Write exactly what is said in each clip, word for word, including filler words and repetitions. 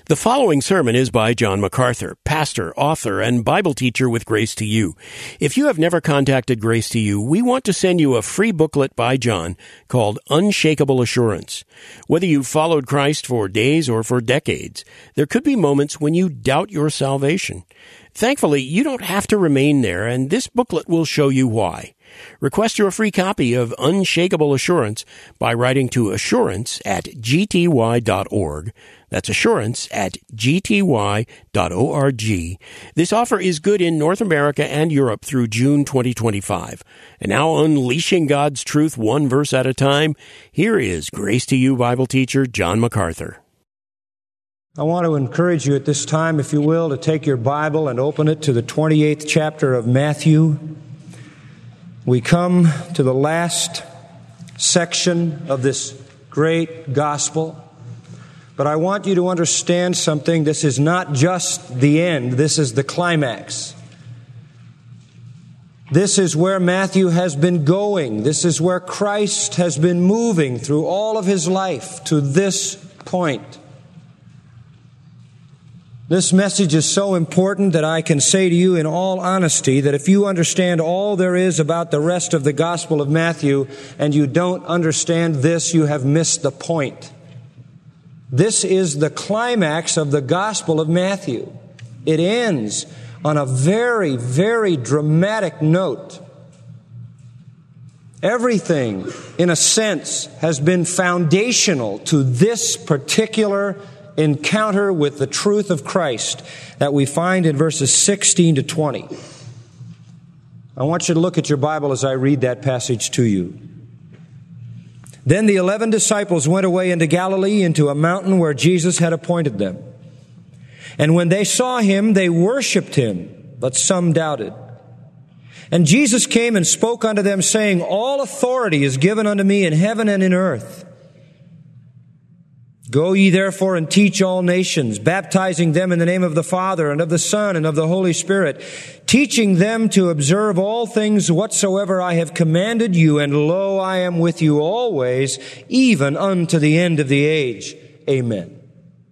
The following sermon is by John MacArthur, pastor, author, and Bible teacher with Grace to You. If you have never contacted Grace to You, we want to send you a free booklet by John called Unshakable Assurance. Whether you've followed Christ for days or for decades, there could be moments when you doubt your salvation. Thankfully, you don't have to remain there, and this booklet will show you why. Request your free copy of Unshakable Assurance by writing to assurance at g t y dot org. That's assurance at g t y dot org. This offer is good in North America and Europe through June twenty twenty-five. And now, unleashing God's truth one verse at a time, here is Grace to You Bible teacher John MacArthur. I want to encourage you at this time, if you will, to take your Bible and open it to the twenty-eighth chapter of Matthew. We come to the last section of this great gospel. But I want you to understand something. This is not just the end. This is the climax. This is where Matthew has been going. This is where Christ has been moving through all of his life to this point. This message is so important that I can say to you in all honesty that if you understand all there is about the rest of the Gospel of Matthew and you don't understand this, you have missed the point. This is the climax of the Gospel of Matthew. It ends on a very, very dramatic note. Everything, in a sense, has been foundational to this particular encounter with the truth of Christ that we find in verses sixteen to twenty. I want you to look at your Bible as I read that passage to you. Then the eleven disciples went away into Galilee, into a mountain where Jesus had appointed them. And when they saw him, they worshipped him, but some doubted. And Jesus came and spoke unto them, saying, All authority is given unto me in heaven and in earth. Go ye therefore and teach all nations, baptizing them in the name of the Father and of the Son and of the Holy Spirit, teaching them to observe all things whatsoever I have commanded you, and lo, I am with you always, even unto the end of the age. Amen.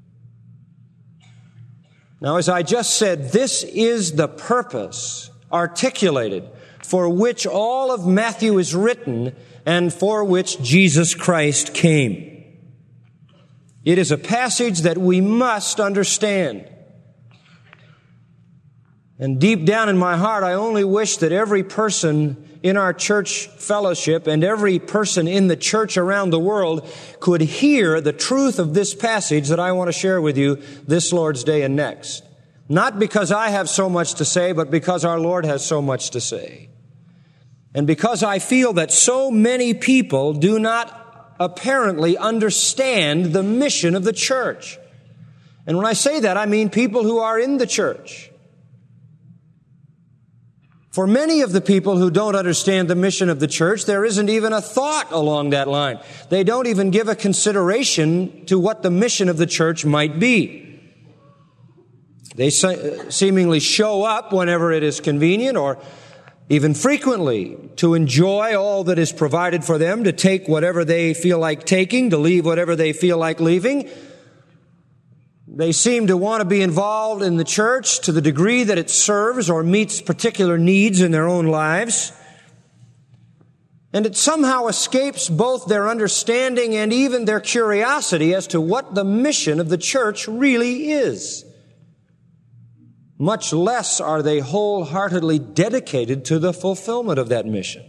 Now, as I just said, this is the purpose articulated for which all of Matthew is written and for which Jesus Christ came. It is a passage that we must understand. And deep down in my heart, I only wish that every person in our church fellowship and every person in the church around the world could hear the truth of this passage that I want to share with you this Lord's Day and next. Not because I have so much to say, but because our Lord has so much to say. And because I feel that so many people do not apparently understand the mission of the church. And when I say that, I mean people who are in the church. For many of the people who don't understand the mission of the church, there isn't even a thought along that line. They don't even give a consideration to what the mission of the church might be. They seemingly show up whenever it is convenient or even frequently, to enjoy all that is provided for them, to take whatever they feel like taking, to leave whatever they feel like leaving. They seem to want to be involved in the church to the degree that it serves or meets particular needs in their own lives. And it somehow escapes both their understanding and even their curiosity as to what the mission of the church really is. Much less are they wholeheartedly dedicated to the fulfillment of that mission.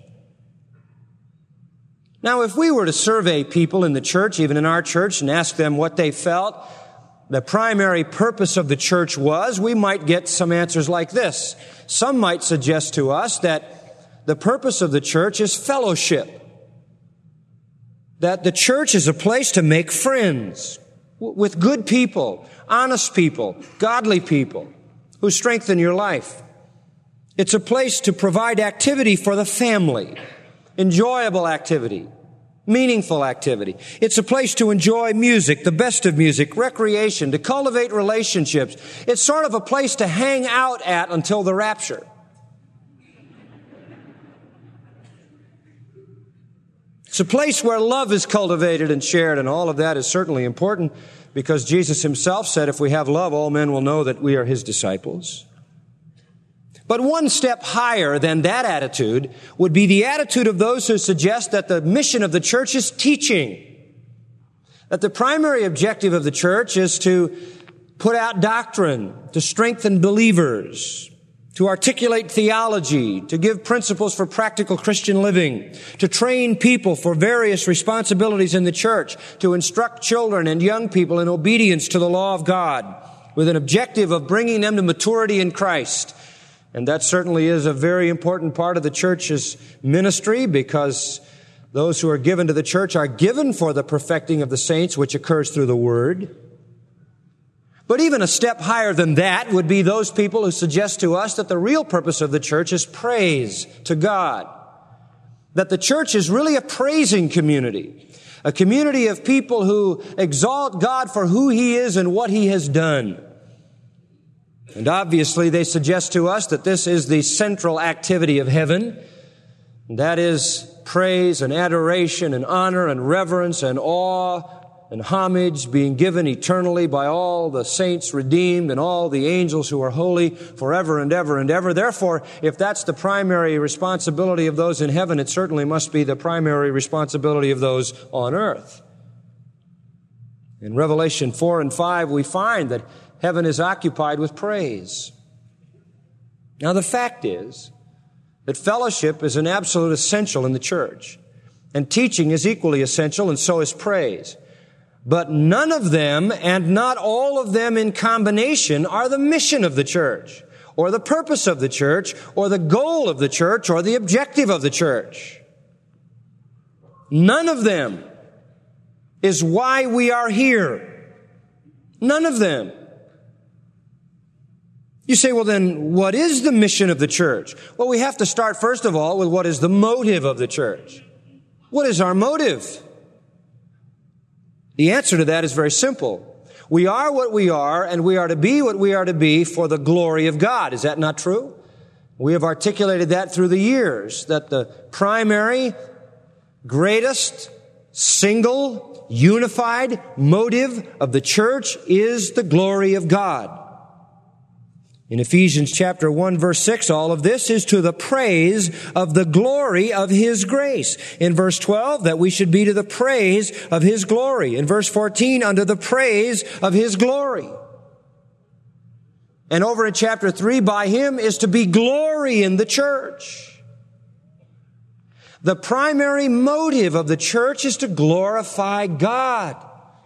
Now, if we were to survey people in the church, even in our church, and ask them what they felt the primary purpose of the church was, we might get some answers like this. Some might suggest to us that the purpose of the church is fellowship. That the church is a place to make friends with good people, honest people, godly people, who strengthen your life. It's a place to provide activity for the family, enjoyable activity, meaningful activity. It's a place to enjoy music, the best of music, recreation, to cultivate relationships. It's sort of a place to hang out at until the rapture. It's a place where love is cultivated and shared, and all of that is certainly important because Jesus himself said, if we have love, all men will know that we are his disciples. But one step higher than that attitude would be the attitude of those who suggest that the mission of the church is teaching. That the primary objective of the church is to put out doctrine, to strengthen believers, to articulate theology, to give principles for practical Christian living, to train people for various responsibilities in the church, to instruct children and young people in obedience to the law of God, with an objective of bringing them to maturity in Christ. And that certainly is a very important part of the church's ministry, because those who are given to the church are given for the perfecting of the saints, which occurs through the Word. But even a step higher than that would be those people who suggest to us that the real purpose of the church is praise to God. That the church is really a praising community, a community of people who exalt God for who He is and what He has done. And obviously they suggest to us that this is the central activity of heaven. That is praise and adoration and honor and reverence and awe and homage being given eternally by all the saints redeemed and all the angels who are holy forever and ever and ever. Therefore, if that's the primary responsibility of those in heaven, it certainly must be the primary responsibility of those on earth. In Revelation four and five, we find that heaven is occupied with praise. Now, the fact is that fellowship is an absolute essential in the church, and teaching is equally essential, and so is praise. But none of them, and not all of them in combination, are the mission of the church, or the purpose of the church, or the goal of the church, or the objective of the church. None of them is why we are here. None of them. You say, well then, what is the mission of the church? Well, we have to start first of all with what is the motive of the church. What is our motive? The answer to that is very simple. We are what we are, and we are to be what we are to be for the glory of God. Is that not true? We have articulated that through the years, that the primary, greatest, single, unified motive of the church is the glory of God. In Ephesians chapter one, verse six, all of this is to the praise of the glory of His grace. In verse twelve, that we should be to the praise of His glory. In verse fourteen, under the praise of His glory. And over in chapter three, by Him is to be glory in the church. The primary motive of the church is to glorify God.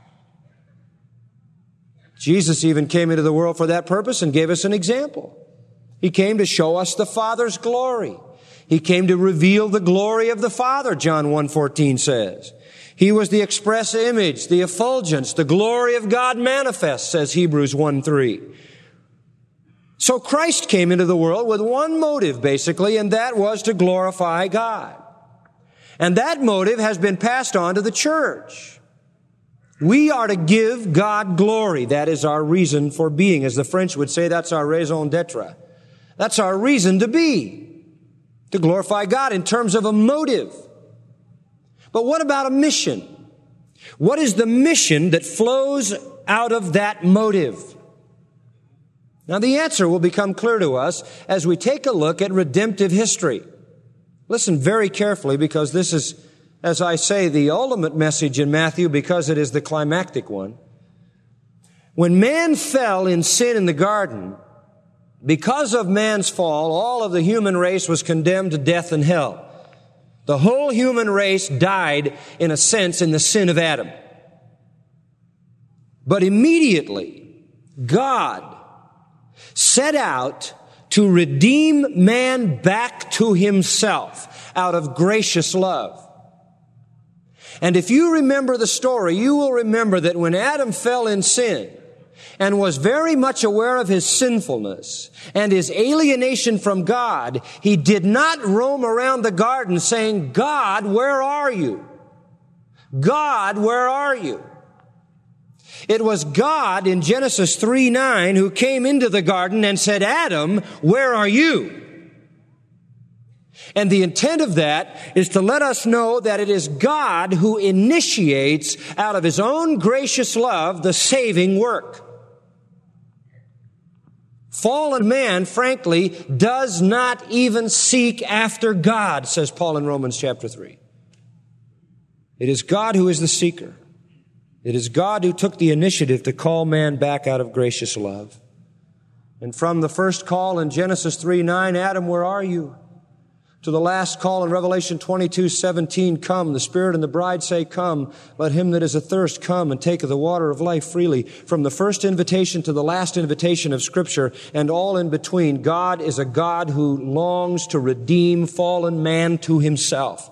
Jesus even came into the world for that purpose and gave us an example. He came to show us the Father's glory. He came to reveal the glory of the Father, John one fourteen says. He was the express image, the effulgence, the glory of God manifest, says Hebrews one three. So Christ came into the world with one motive, basically, and that was to glorify God. And that motive has been passed on to the church. We are to give God glory. That is our reason for being. As the French would say, that's our raison d'etre. That's our reason to be. To glorify God in terms of a motive. But what about a mission? What is the mission that flows out of that motive? Now the answer will become clear to us as we take a look at redemptive history. Listen very carefully, because this is, as I say, the ultimate message in Matthew, because it is the climactic one. When man fell in sin in the garden, because of man's fall, all of the human race was condemned to death and hell. The whole human race died, in a sense, in the sin of Adam. But immediately, God set out to redeem man back to Himself out of gracious love. And if you remember the story, you will remember that when Adam fell in sin and was very much aware of his sinfulness and his alienation from God, he did not roam around the garden saying, God, where are you? God, where are you? It was God in Genesis three nine who came into the garden and said, Adam, where are you? And the intent of that is to let us know that it is God who initiates out of His own gracious love the saving work. Fallen man, frankly, does not even seek after God, says Paul in Romans chapter three. It is God who is the seeker. It is God who took the initiative to call man back out of gracious love. And from the first call in Genesis three nine, Adam, where are you? To the last call in Revelation twenty-two seventeen, come. The Spirit and the bride say, come. Let him that is athirst come and take of the water of life freely. From the first invitation to the last invitation of Scripture and all in between, God is a God who longs to redeem fallen man to Himself.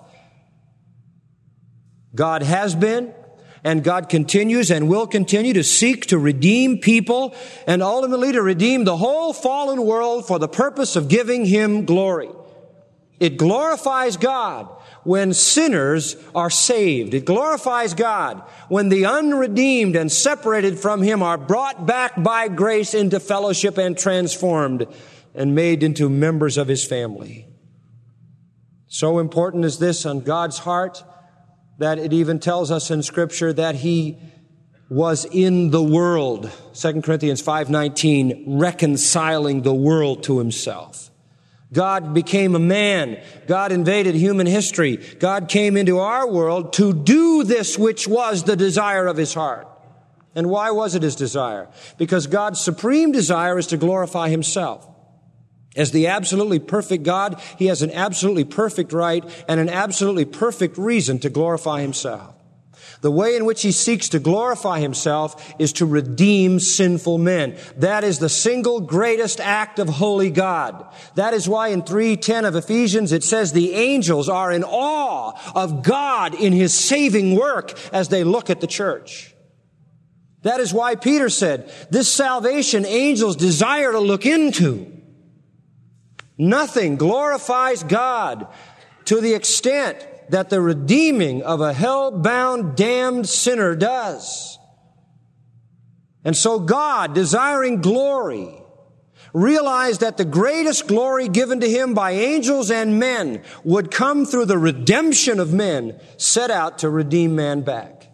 God has been, and God continues and will continue to seek to redeem people and ultimately to redeem the whole fallen world for the purpose of giving Him glory. It glorifies God when sinners are saved. It glorifies God when the unredeemed and separated from Him are brought back by grace into fellowship and transformed and made into members of His family. So important is this on God's heart that it even tells us in Scripture that He was in the world. Second Corinthians five nineteen, reconciling the world to Himself. God became a man. God invaded human history. God came into our world to do this which was the desire of His heart. And why was it His desire? Because God's supreme desire is to glorify Himself. As the absolutely perfect God, He has an absolutely perfect right and an absolutely perfect reason to glorify Himself. The way in which He seeks to glorify Himself is to redeem sinful men. That is the single greatest act of holy God. That is why in three ten of Ephesians it says the angels are in awe of God in His saving work as they look at the church. That is why Peter said, this salvation angels desire to look into. Nothing glorifies God to the extent that the redeeming of a hell-bound, damned sinner does. And so God, desiring glory, realized that the greatest glory given to Him by angels and men would come through the redemption of men set out to redeem man back.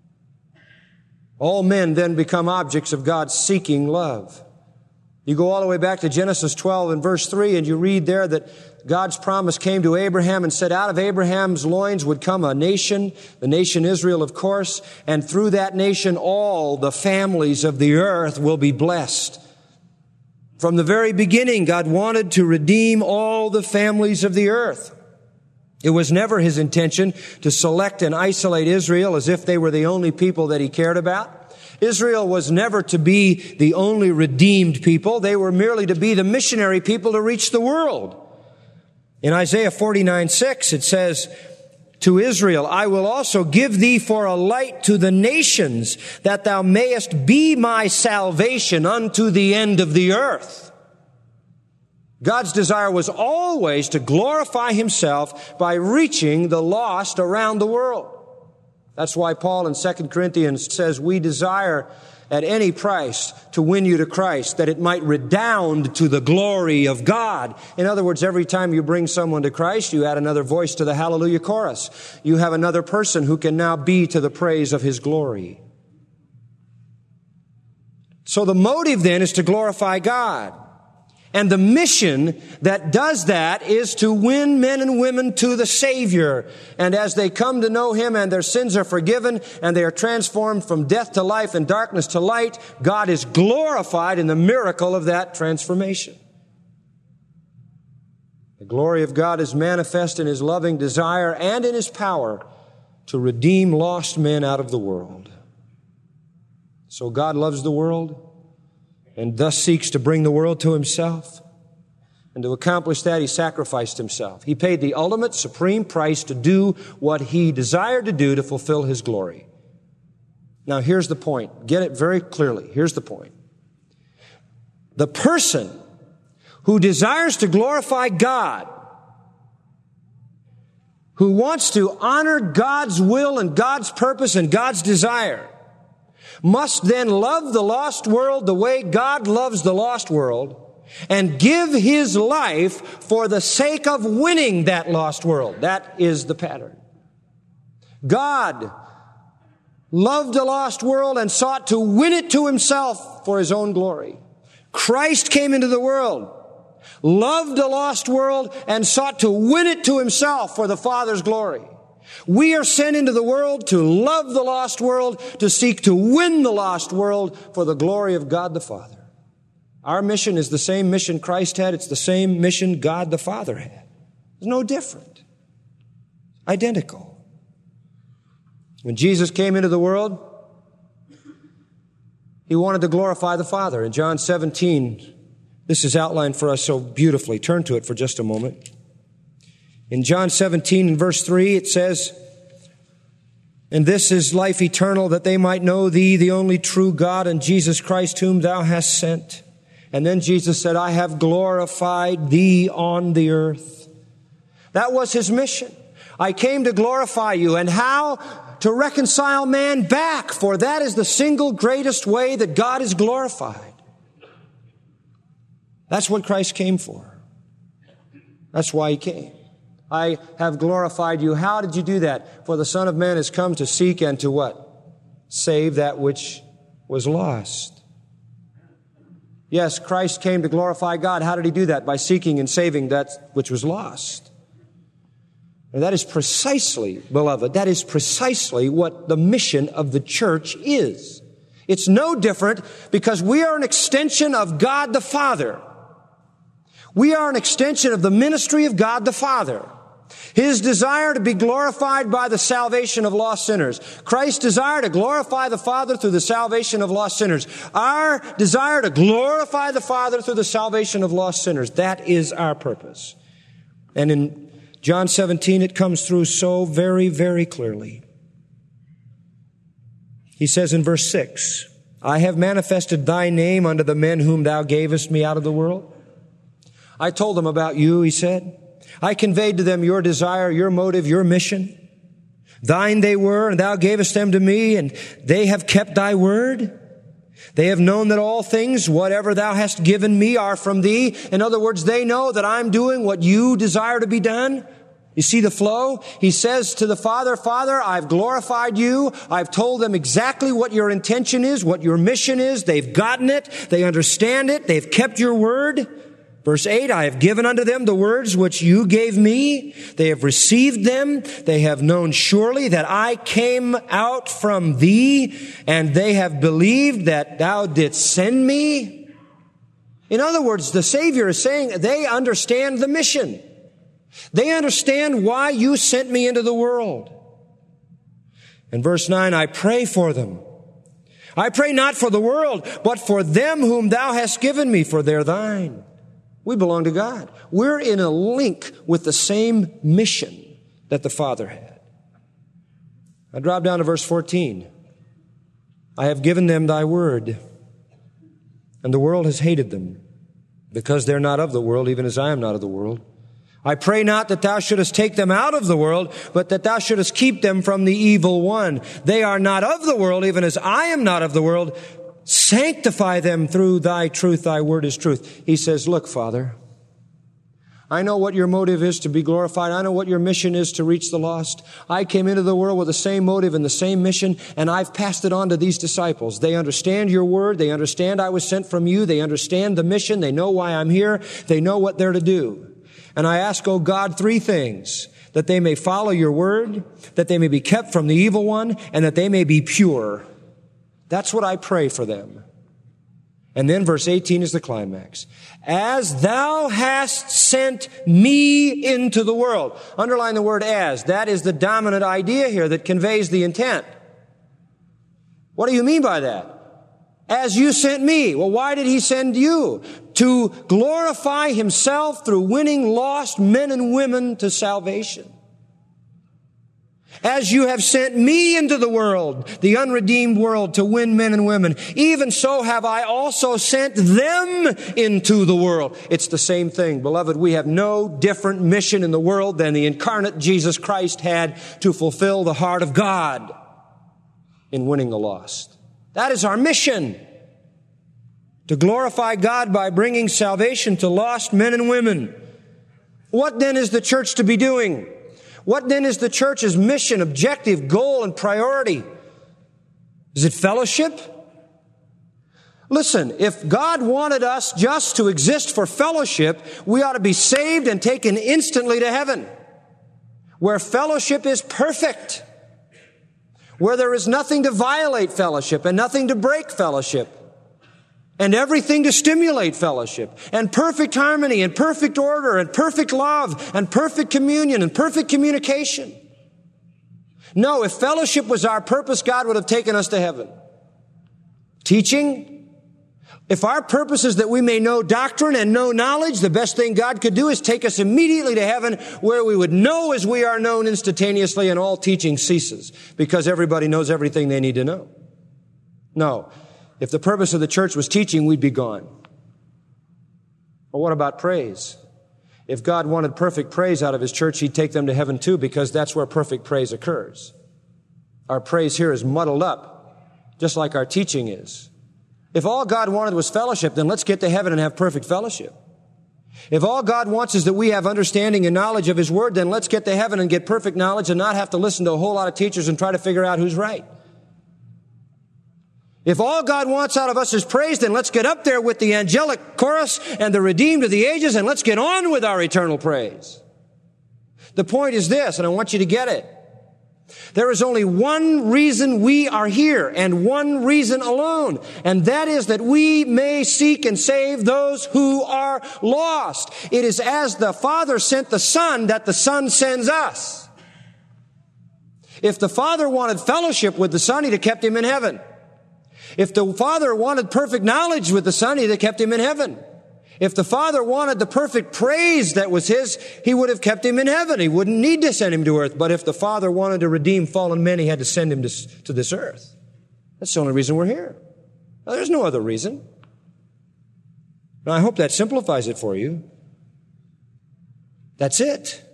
All men then become objects of God's seeking love. You go all the way back to Genesis twelve and verse three, and you read there that God's promise came to Abraham and said, out of Abraham's loins would come a nation, the nation Israel, of course, and through that nation all the families of the earth will be blessed. From the very beginning, God wanted to redeem all the families of the earth. It was never His intention to select and isolate Israel as if they were the only people that He cared about. Israel was never to be the only redeemed people. They were merely to be the missionary people to reach the world. In Isaiah forty-nine six, it says, to Israel, I will also give thee for a light to the nations, that thou mayest be my salvation unto the end of the earth. God's desire was always to glorify Himself by reaching the lost around the world. That's why Paul in Second Corinthians says, we desire at any price to win you to Christ, that it might redound to the glory of God. In other words, every time you bring someone to Christ, you add another voice to the hallelujah chorus. You have another person who can now be to the praise of His glory. So the motive then is to glorify God. And the mission that does that is to win men and women to the Savior. And as they come to know Him and their sins are forgiven and they are transformed from death to life and darkness to light, God is glorified in the miracle of that transformation. The glory of God is manifest in His loving desire and in His power to redeem lost men out of the world. So God loves the world and thus seeks to bring the world to Himself. And to accomplish that, He sacrificed Himself. He paid the ultimate, supreme price to do what He desired to do to fulfill His glory. Now, here's the point. Get it very clearly. Here's the point. The person who desires to glorify God, who wants to honor God's will and God's purpose and God's desire, must then love the lost world the way God loves the lost world and give his life for the sake of winning that lost world. That is the pattern. God loved a lost world and sought to win it to himself for his own glory. Christ came into the world, loved a lost world, and sought to win it to himself for the Father's glory. We are sent into the world to love the lost world, to seek to win the lost world for the glory of God the Father. Our mission is the same mission Christ had. It's the same mission God the Father had. It's no different. Identical. When Jesus came into the world, he wanted to glorify the Father. In John seventeen, this is outlined for us so beautifully. Turn to it for just a moment. In John seventeen and verse three, it says, "And this is life eternal, that they might know thee, the only true God, and Jesus Christ, whom thou hast sent." And then Jesus said, "I have glorified thee on the earth." That was his mission. I came to glorify you. And how? To reconcile man back, for that is the single greatest way that God is glorified. That's what Christ came for. That's why he came. I have glorified you. How did you do that? For the Son of Man has come to seek and to what? Save that which was lost. Yes, Christ came to glorify God. How did he do that? By seeking and saving that which was lost. And that is precisely, beloved, that is precisely what the mission of the church is. It's no different because we are an extension of God the Father. We are an extension of the ministry of God the Father. His desire to be glorified by the salvation of lost sinners. Christ's desire to glorify the Father through the salvation of lost sinners. Our desire to glorify the Father through the salvation of lost sinners. That is our purpose. And in John seventeen, it comes through so very, very clearly. He says in verse six, "I have manifested thy name unto the men whom thou gavest me out of the world." I told them about you, he said. I conveyed to them your desire, your motive, your mission. Thine they were, and thou gavest them to me, and they have kept thy word. They have known that all things, whatever thou hast given me, are from thee. In other words, they know that I'm doing what you desire to be done. You see the flow? He says to the Father, "Father, I've glorified you. I've told them exactly what your intention is, what your mission is. They've gotten it. They understand it. They've kept your word." Verse eight, "I have given unto them the words which you gave me. They have received them. They have known surely that I came out from thee, and they have believed that thou didst send me." In other words, the Savior is saying they understand the mission. They understand why you sent me into the world. In verse nine, "I pray for them. I pray not for the world, but for them whom thou hast given me, for they're thine." We belong to God. We're in a link with the same mission that the Father had. I drop down to verse fourteen. "I have given them thy word, and the world has hated them, because they're not of the world, even as I am not of the world. I pray not that thou shouldest take them out of the world, but that thou shouldest keep them from the evil one. They are not of the world, even as I am not of the world. Sanctify them through thy truth. Thy word is truth." He says, "Look, Father, I know what your motive is to be glorified. I know what your mission is to reach the lost. I came into the world with the same motive and the same mission, and I've passed it on to these disciples. They understand your word. They understand I was sent from you. They understand the mission. They know why I'm here. They know what they're to do. And I ask, oh God, three things: that they may follow your word, that they may be kept from the evil one, and that they may be pure." That's what I pray for them. And then verse eighteen is the climax. "As thou hast sent me into the world." Underline the word "as." That is the dominant idea here that conveys the intent. What do you mean by that? As you sent me. Well, why did he send you? To glorify himself through winning lost men and women to salvation. "As you have sent me into the world, the unredeemed world, to win men and women, even so have I also sent them into the world." It's the same thing. Beloved, we have no different mission in the world than the incarnate Jesus Christ had to fulfill the heart of God in winning the lost. That is our mission. to glorify God by bringing salvation to lost men and women. What then is the church to be doing? What then is the church's mission, objective, goal, and priority? Is it fellowship? Listen, if God wanted us just to exist for fellowship, we ought to be saved and taken instantly to heaven, where fellowship is perfect, where there is nothing to violate fellowship and nothing to break fellowship, and everything to stimulate fellowship, and perfect harmony, and perfect order, and perfect love, and perfect communion, and perfect communication. No, if fellowship was our purpose, God would have taken us to heaven. Teaching? If our purpose is that we may know doctrine and know knowledge, the best thing God could do is take us immediately to heaven, where we would know as we are known instantaneously, and all teaching ceases, because everybody knows everything they need to know. No. If the purpose of the church was teaching, we'd be gone. Well, what about praise? If God wanted perfect praise out of His church, He'd take them to heaven too, because that's where perfect praise occurs. Our praise here is muddled up, just like our teaching is. If all God wanted was fellowship, then let's get to heaven and have perfect fellowship. If all God wants is that we have understanding and knowledge of His Word, then let's get to heaven and get perfect knowledge and not have to listen to a whole lot of teachers and try to figure out who's right. If all God wants out of us is praise, then let's get up there with the angelic chorus and the redeemed of the ages, and let's get on with our eternal praise. The point is this, and I want you to get it. There is only one reason we are here, and one reason alone, and that is that we may seek and save those who are lost. It is as the Father sent the Son that the Son sends us. If the Father wanted fellowship with the Son, He'd have kept Him in heaven. If the Father wanted perfect knowledge with the Son, He'd have kept Him in heaven. If the Father wanted the perfect praise that was His, He would have kept Him in heaven. He wouldn't need to send Him to earth. But if the Father wanted to redeem fallen men, He had to send Him to, to this earth. That's the only reason we're here. Now, there's no other reason. Now, I hope that simplifies it for you. That's it.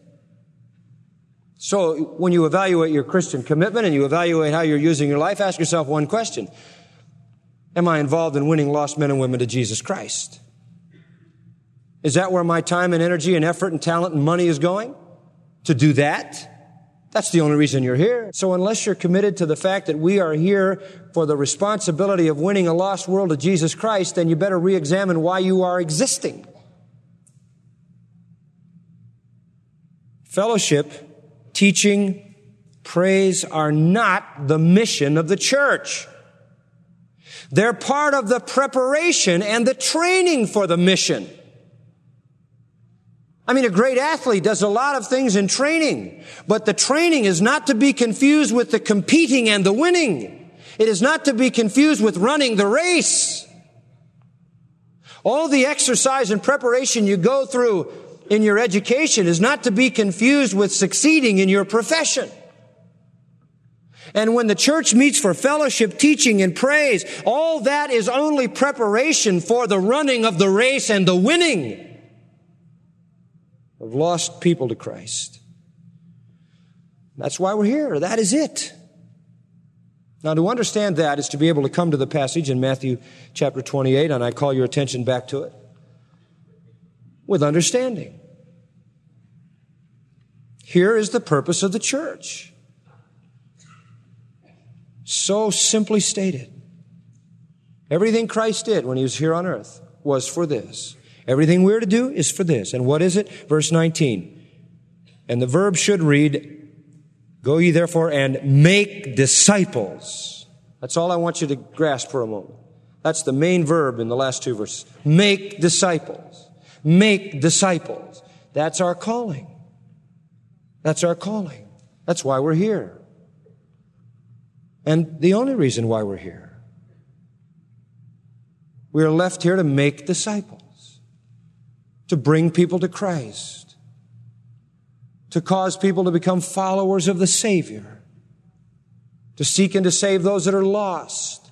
So when you evaluate your Christian commitment and you evaluate how you're using your life, ask yourself one question. Am I involved in winning lost men and women to Jesus Christ? Is that where my time and energy and effort and talent and money is going? To do that? That's the only reason you're here. So unless you're committed to the fact that we are here for the responsibility of winning a lost world to Jesus Christ, then you better re-examine why you are existing. Fellowship, teaching, praise are not the mission of the church. They're part of the preparation and the training for the mission. I mean, a great athlete does a lot of things in training, but the training is not to be confused with the competing and the winning. It is not to be confused with running the race. All the exercise and preparation you go through in your education is not to be confused with succeeding in your profession. And when the church meets for fellowship, teaching, and praise, all that is only preparation for the running of the race and the winning of lost people to Christ. That's why we're here. That is it. Now, to understand that is to be able to come to the passage in Matthew chapter twenty-eight, and I call your attention back to it, with understanding. Here is the purpose of the church. So simply stated. Everything Christ did when He was here on earth was for this. Everything we're to do is for this. And what is it? Verse nineteen. And the verb should read, go ye therefore and make disciples. That's all I want you to grasp for a moment. That's the main verb in the last two verses. Make disciples. Make disciples. That's our calling. That's our calling. That's why we're here. And the only reason why we're here. We are left here to make disciples, to bring people to Christ, to cause people to become followers of the Savior, to seek and to save those that are lost.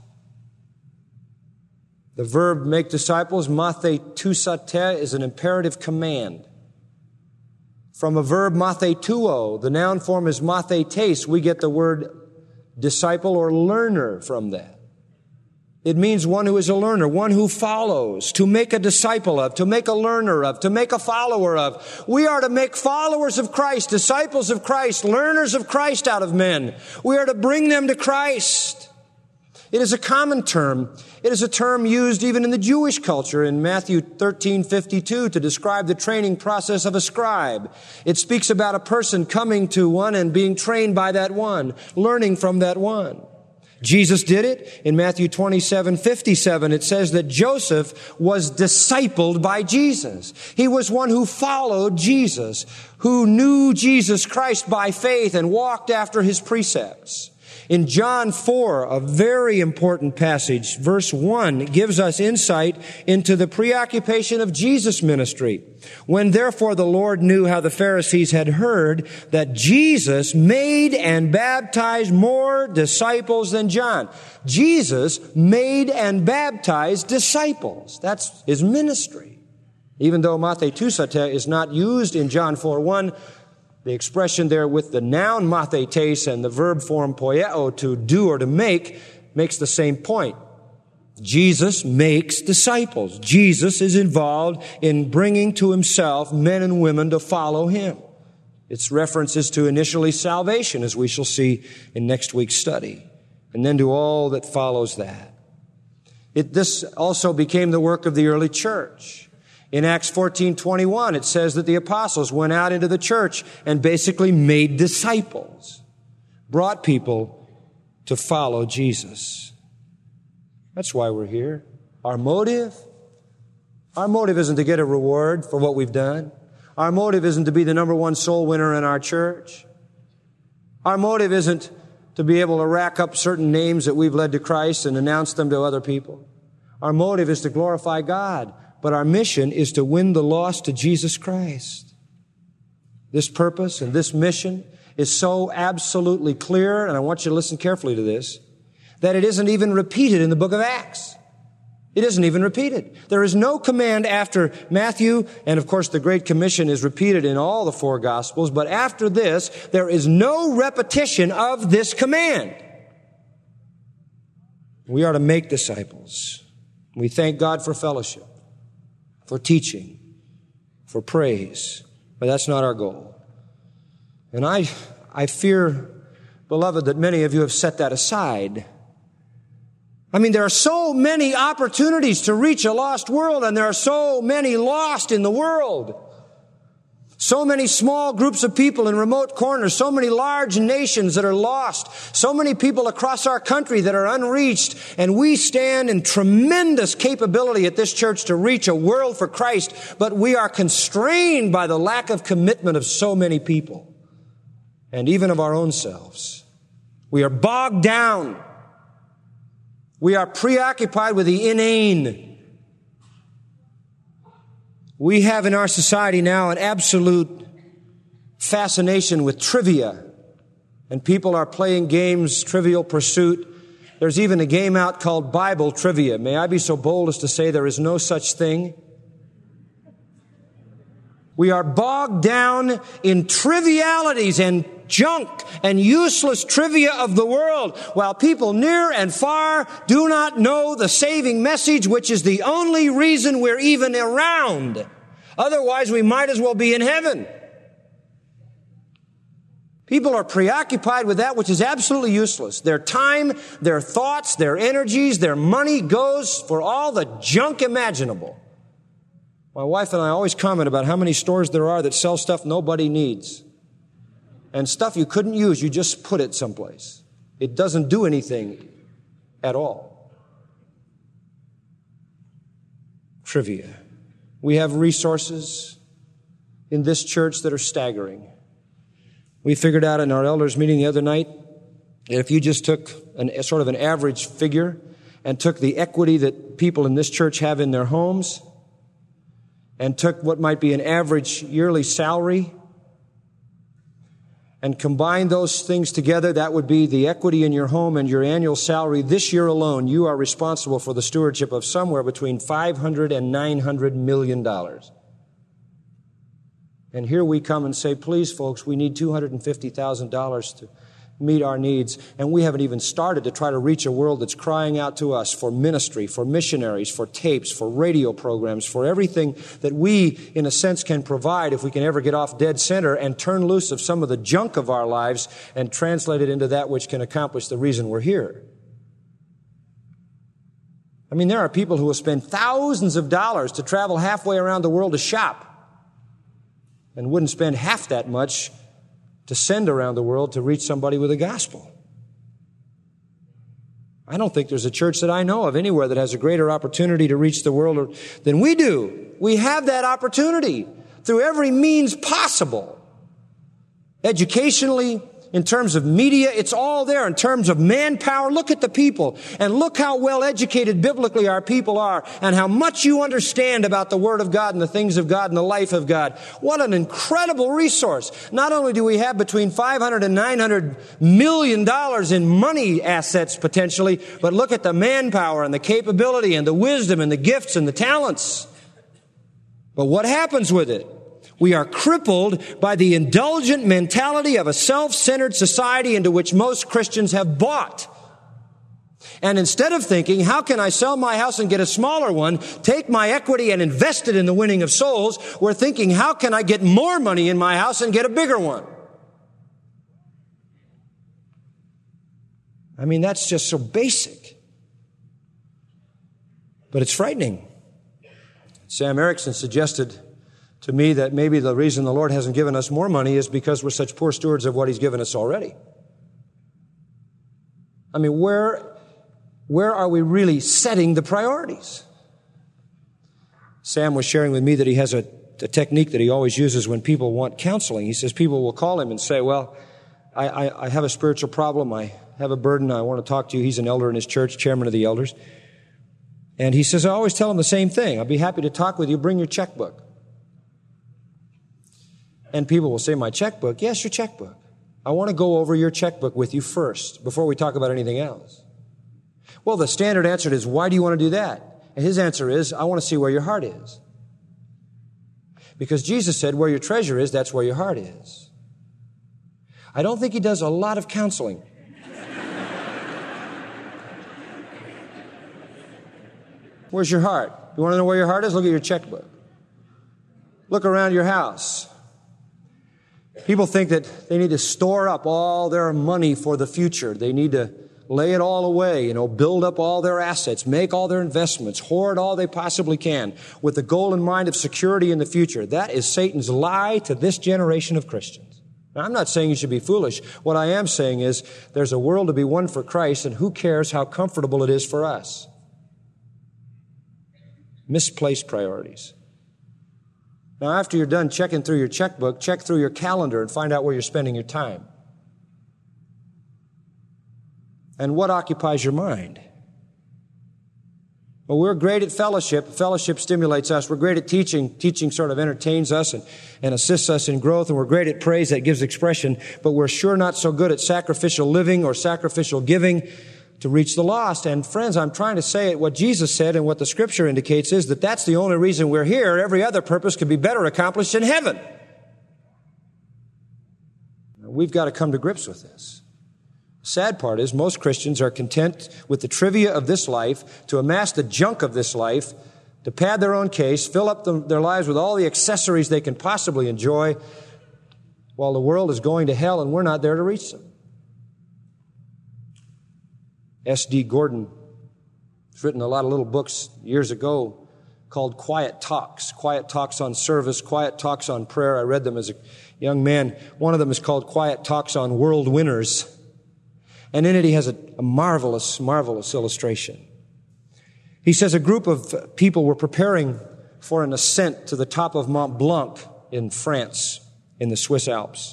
The verb make disciples, mathetusate, is an imperative command. From a verb mathetuo, the noun form is mathetes, we get the word disciple or learner from that. It means one who is a learner, one who follows, to make a disciple of, to make a learner of, to make a follower of. We are to make followers of Christ, disciples of Christ, learners of Christ out of men. We are to bring them to Christ. It is a common term. It is a term used even in the Jewish culture in Matthew thirteen fifty-two to describe the training process of a scribe. It speaks about a person coming to one and being trained by that one, learning from that one. Jesus did it. In Matthew twenty-seven fifty-seven, it says that Joseph was discipled by Jesus. He was one who followed Jesus, who knew Jesus Christ by faith and walked after his precepts. In John four, a very important passage, verse one gives us insight into the preoccupation of Jesus' ministry. When therefore the Lord knew how the Pharisees had heard that Jesus made and baptized more disciples than John. Jesus made and baptized disciples. That's his ministry. Even though mathetusate is not used in John four one, the expression there with the noun mathetes and the verb form poieo, to do or to make, makes the same point. Jesus makes disciples. Jesus is involved in bringing to himself men and women to follow him. It's references to initially salvation, as we shall see in next week's study, and then to all that follows that. It, this also became the work of the early church. In Acts fourteen twenty-one, it says that the apostles went out into the church and basically made disciples, brought people to follow Jesus. That's why we're here. Our motive? Our motive isn't to get a reward for what we've done. Our motive isn't to be the number one soul winner in our church. Our motive isn't to be able to rack up certain names that we've led to Christ and announce them to other people. Our motive is to glorify God. But our mission is to win the lost to Jesus Christ. This purpose and this mission is so absolutely clear, and I want you to listen carefully to this, that it isn't even repeated in the book of Acts. It isn't even repeated. There is no command after Matthew, and of course the Great Commission is repeated in all the four Gospels, but after this, there is no repetition of this command. We are to make disciples. We thank God for fellowship, for teaching, for praise. But that's not our goal. And I, I fear, beloved, that many of you have set that aside. I mean, there are so many opportunities to reach a lost world, and there are so many lost in the world. So many small groups of people in remote corners, so many large nations that are lost, so many people across our country that are unreached, and we stand in tremendous capability at this church to reach a world for Christ, but we are constrained by the lack of commitment of so many people, and even of our own selves. We are bogged down. We are preoccupied with the inane. We have in our society now an absolute fascination with trivia. And people are playing games, Trivial Pursuit. There's even a game out called Bible Trivia. May I be so bold as to say there is no such thing? We are bogged down in trivialities and junk and useless trivia of the world, while people near and far do not know the saving message, which is the only reason we're even around. Otherwise, we might as well be in heaven. People are preoccupied with that which is absolutely useless. Their time, their thoughts, their energies, their money goes for all the junk imaginable. My wife and I always comment about how many stores there are that sell stuff nobody needs. And stuff you couldn't use, you just put it someplace. It doesn't do anything at all. Trivia. We have resources in this church that are staggering. We figured out in our elders meeting the other night that if you just took an, a sort of an average figure and took the equity that people in this church have in their homes and took what might be an average yearly salary and combine those things together, that would be the equity in your home and your annual salary. This year alone, you are responsible for the stewardship of somewhere between five hundred and nine hundred million dollars. And here we come and say, please, folks, we need two hundred fifty thousand dollars to meet our needs, and we haven't even started to try to reach a world that's crying out to us for ministry, for missionaries, for tapes, for radio programs, for everything that we, in a sense, can provide if we can ever get off dead center and turn loose of some of the junk of our lives and translate it into that which can accomplish the reason we're here. I mean, there are people who will spend thousands of dollars to travel halfway around the world to shop and wouldn't spend half that much to send around the world to reach somebody with the gospel. I don't think there's a church that I know of anywhere that has a greater opportunity to reach the world than we do. We have that opportunity through every means possible. Educationally, in terms of media, it's all there. In terms of manpower, look at the people and look how well educated biblically our people are and how much you understand about the Word of God and the things of God and the life of God. What an incredible resource. Not only do we have between five hundred and nine hundred million dollars in money assets potentially, but look at the manpower and the capability and the wisdom and the gifts and the talents. But what happens with it? We are crippled by the indulgent mentality of a self-centered society into which most Christians have bought. And instead of thinking, how can I sell my house and get a smaller one, take my equity and invest it in the winning of souls, we're thinking, how can I get more money in my house and get a bigger one? I mean, that's just so basic. But it's frightening. Sam Erickson suggested to me that maybe the reason the Lord hasn't given us more money is because we're such poor stewards of what He's given us already. I mean, where, where are we really setting the priorities? Sam was sharing with me that he has a, a technique that he always uses when people want counseling. He says people will call him and say, well, I, I, I have a spiritual problem. I have a burden. I want to talk to you. He's an elder in his church, chairman of the elders. And he says, I always tell him the same thing. I'll be happy to talk with you. Bring your checkbook. And people will say, my checkbook? Yes, your checkbook. I want to go over your checkbook with you first before we talk about anything else. Well, the standard answer is, why do you want to do that? And his answer is, I want to see where your heart is. Because Jesus said, where your treasure is, that's where your heart is. I don't think he does a lot of counseling. Where's your heart? You want to know where your heart is? Look at your checkbook. Look around your house. People think that they need to store up all their money for the future. They need to lay it all away, you know, build up all their assets, make all their investments, hoard all they possibly can with the goal in mind of security in the future. That is Satan's lie to this generation of Christians. Now, I'm not saying you should be foolish. What I am saying is there's a world to be won for Christ, and who cares how comfortable it is for us? Misplaced priorities. Now, after you're done checking through your checkbook, check through your calendar and find out where you're spending your time. And what occupies your mind? Well, we're great at fellowship. Fellowship stimulates us. We're great at teaching. Teaching sort of entertains us and, and assists us in growth. And we're great at praise. That gives expression. But we're sure not so good at sacrificial living or sacrificial giving to reach the lost. And friends, I'm trying to say it, what Jesus said and what the Scripture indicates is that that's the only reason we're here. Every other purpose could be better accomplished in heaven. We've got to come to grips with this. The sad part is most Christians are content with the trivia of this life, to amass the junk of this life, to pad their own case, fill up the, their lives with all the accessories they can possibly enjoy, while the world is going to hell and we're not there to reach them. S D Gordon has written a lot of little books years ago called Quiet Talks. Quiet Talks on Service, Quiet Talks on Prayer. I read them as a young man. One of them is called Quiet Talks on World Winners. And in it he has a, a marvelous, marvelous illustration. He says a group of people were preparing for an ascent to the top of Mont Blanc in France, in the Swiss Alps.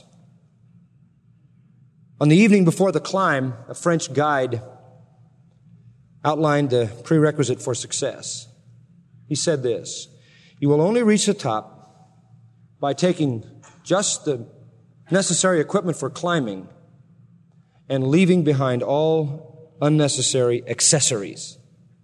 On the evening before the climb, a French guide outlined the prerequisite for success. He said this: you will only reach the top by taking just the necessary equipment for climbing and leaving behind all unnecessary accessories.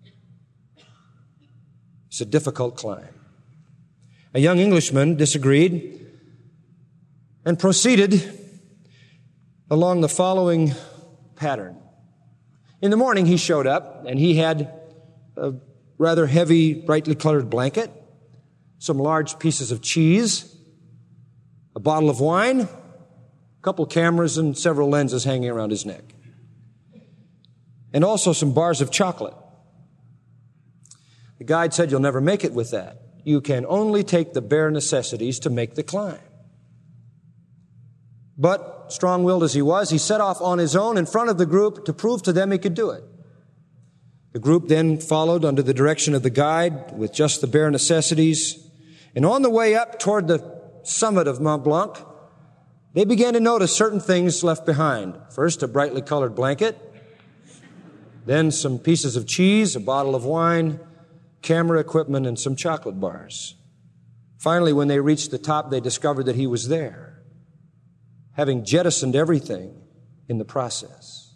It's a difficult climb. A young Englishman disagreed and proceeded along the following pattern. In the morning, he showed up, and he had a rather heavy, brightly colored blanket, some large pieces of cheese, a bottle of wine, a couple cameras, and several lenses hanging around his neck, and also some bars of chocolate. The guide said, "You'll never make it with that. You can only take the bare necessities to make the climb." But, strong-willed as he was, he set off on his own in front of the group to prove to them he could do it. The group then followed under the direction of the guide with just the bare necessities. And on the way up toward the summit of Mont Blanc, they began to notice certain things left behind. First, a brightly colored blanket. Then some pieces of cheese, a bottle of wine, camera equipment, and some chocolate bars. Finally, when they reached the top, they discovered that he was there, having jettisoned everything in the process.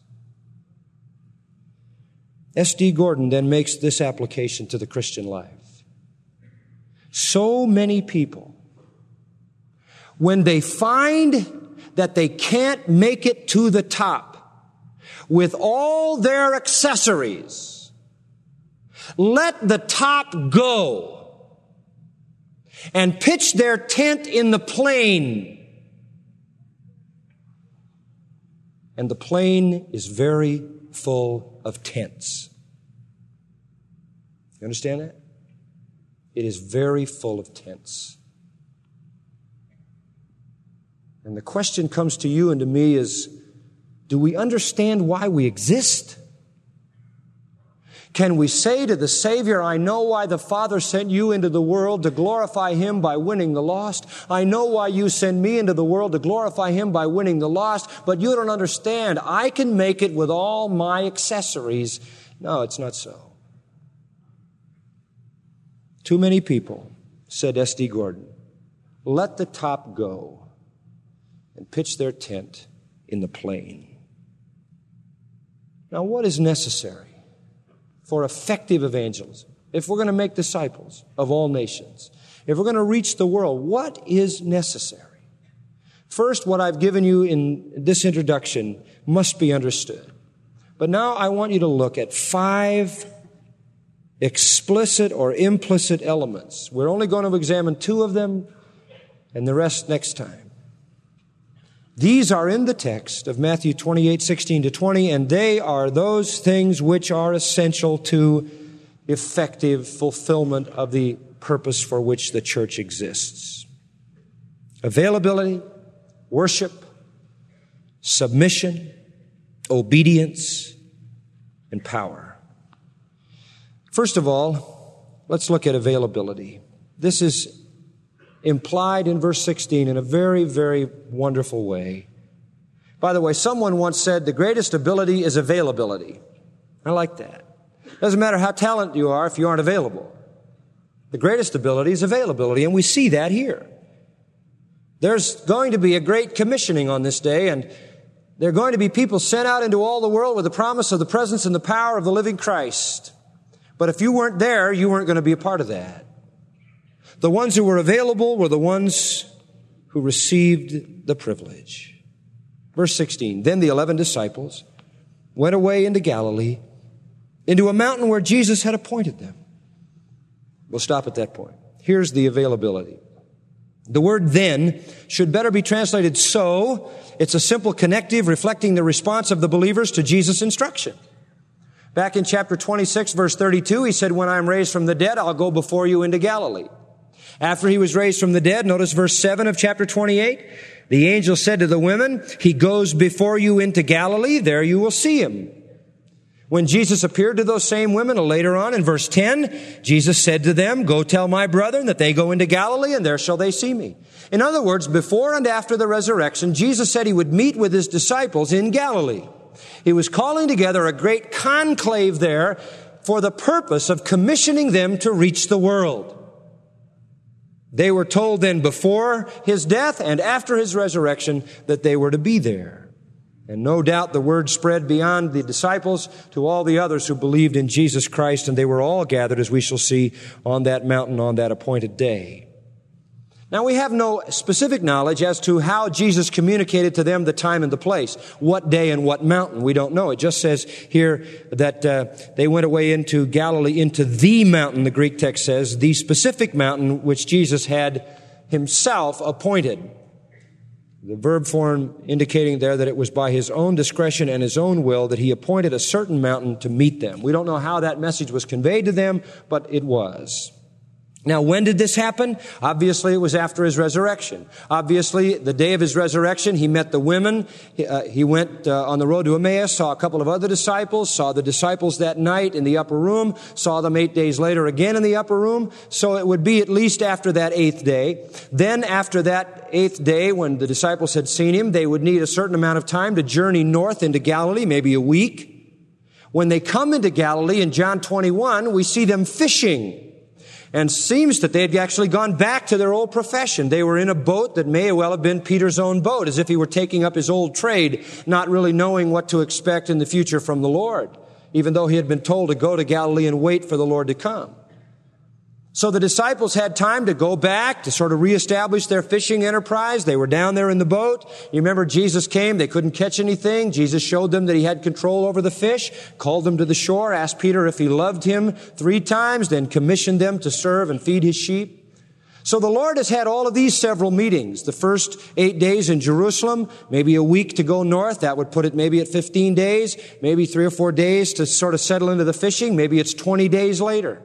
S D Gordon then makes this application to the Christian life. So many people, when they find that they can't make it to the top with all their accessories, let the top go and pitch their tent in the plain. And the plain is very full of tents. You understand that? It is very full of tents. And the question comes to you and to me is, do we understand why we exist? Can we say to the Savior, "I know why the Father sent you into the world, to glorify Him by winning the lost. I know why you send me into the world, to glorify Him by winning the lost, but you don't understand. I can make it with all my accessories." No, it's not so. Too many people, said S D Gordon, let the top go and pitch their tent in the plain. Now, what is necessary for effective evangelism? If we're going to make disciples of all nations, if we're going to reach the world, what is necessary? First, what I've given you in this introduction must be understood. But now I want you to look at five explicit or implicit elements. We're only going to examine two of them and the rest next time. These are in the text of Matthew twenty-eight, sixteen to twenty, and they are those things which are essential to effective fulfillment of the purpose for which the church exists. Availability, worship, submission, obedience, and power. First of all, let's look at availability. This is implied in verse sixteen in a very, very wonderful way. By the way, someone once said the greatest ability is availability. I like that. Doesn't matter how talented you are if you aren't available. The greatest ability is availability, and we see that here. There's going to be a great commissioning on this day, and there are going to be people sent out into all the world with the promise of the presence and the power of the living Christ. But if you weren't there, you weren't going to be a part of that. The ones who were available were the ones who received the privilege. Verse sixteen, then the eleven disciples went away into Galilee, into a mountain where Jesus had appointed them. We'll stop at that point. Here's the availability. The word then should better be translated so. It's a simple connective reflecting the response of the believers to Jesus' instruction. Back in chapter twenty-six, verse thirty-two, he said, when I am raised from the dead, I'll go before you into Galilee. After he was raised from the dead, notice verse seven of chapter twenty-eight, the angel said to the women, he goes before you into Galilee, there you will see him. When Jesus appeared to those same women, later on in verse ten, Jesus said to them, go tell my brethren that they go into Galilee, and there shall they see me. In other words, before and after the resurrection, Jesus said he would meet with his disciples in Galilee. He was calling together a great conclave there for the purpose of commissioning them to reach the world. They were told then before his death and after his resurrection that they were to be there. And no doubt the word spread beyond the disciples to all the others who believed in Jesus Christ, and they were all gathered, as we shall see, on that mountain on that appointed day. Now, we have no specific knowledge as to how Jesus communicated to them the time and the place, what day and what mountain. We don't know. It just says here that uh, they went away into Galilee, into the mountain, the Greek text says, the specific mountain which Jesus had himself appointed. The verb form indicating there that it was by his own discretion and his own will that he appointed a certain mountain to meet them. We don't know how that message was conveyed to them, but it was. Now, when did this happen? Obviously, it was after his resurrection. Obviously, the day of his resurrection, he met the women. He, uh, he went uh, on the road to Emmaus, saw a couple of other disciples, saw the disciples that night in the upper room, saw them eight days later again in the upper room. So it would be at least after that eighth day. Then after that eighth day, when the disciples had seen him, they would need a certain amount of time to journey north into Galilee, maybe a week. When they come into Galilee in John twenty-one, we see them fishing. And seems that they had actually gone back to their old profession. They were in a boat that may well have been Peter's own boat, as if he were taking up his old trade, not really knowing what to expect in the future from the Lord, even though he had been told to go to Galilee and wait for the Lord to come. So the disciples had time to go back to sort of reestablish their fishing enterprise. They were down there in the boat. You remember Jesus came. They couldn't catch anything. Jesus showed them that he had control over the fish, called them to the shore, asked Peter if he loved him three times, then commissioned them to serve and feed his sheep. So the Lord has had all of these several meetings. The first eight days in Jerusalem, maybe a week to go north. That would put it maybe at fifteen days, maybe three or four days to sort of settle into the fishing. Maybe it's twenty days later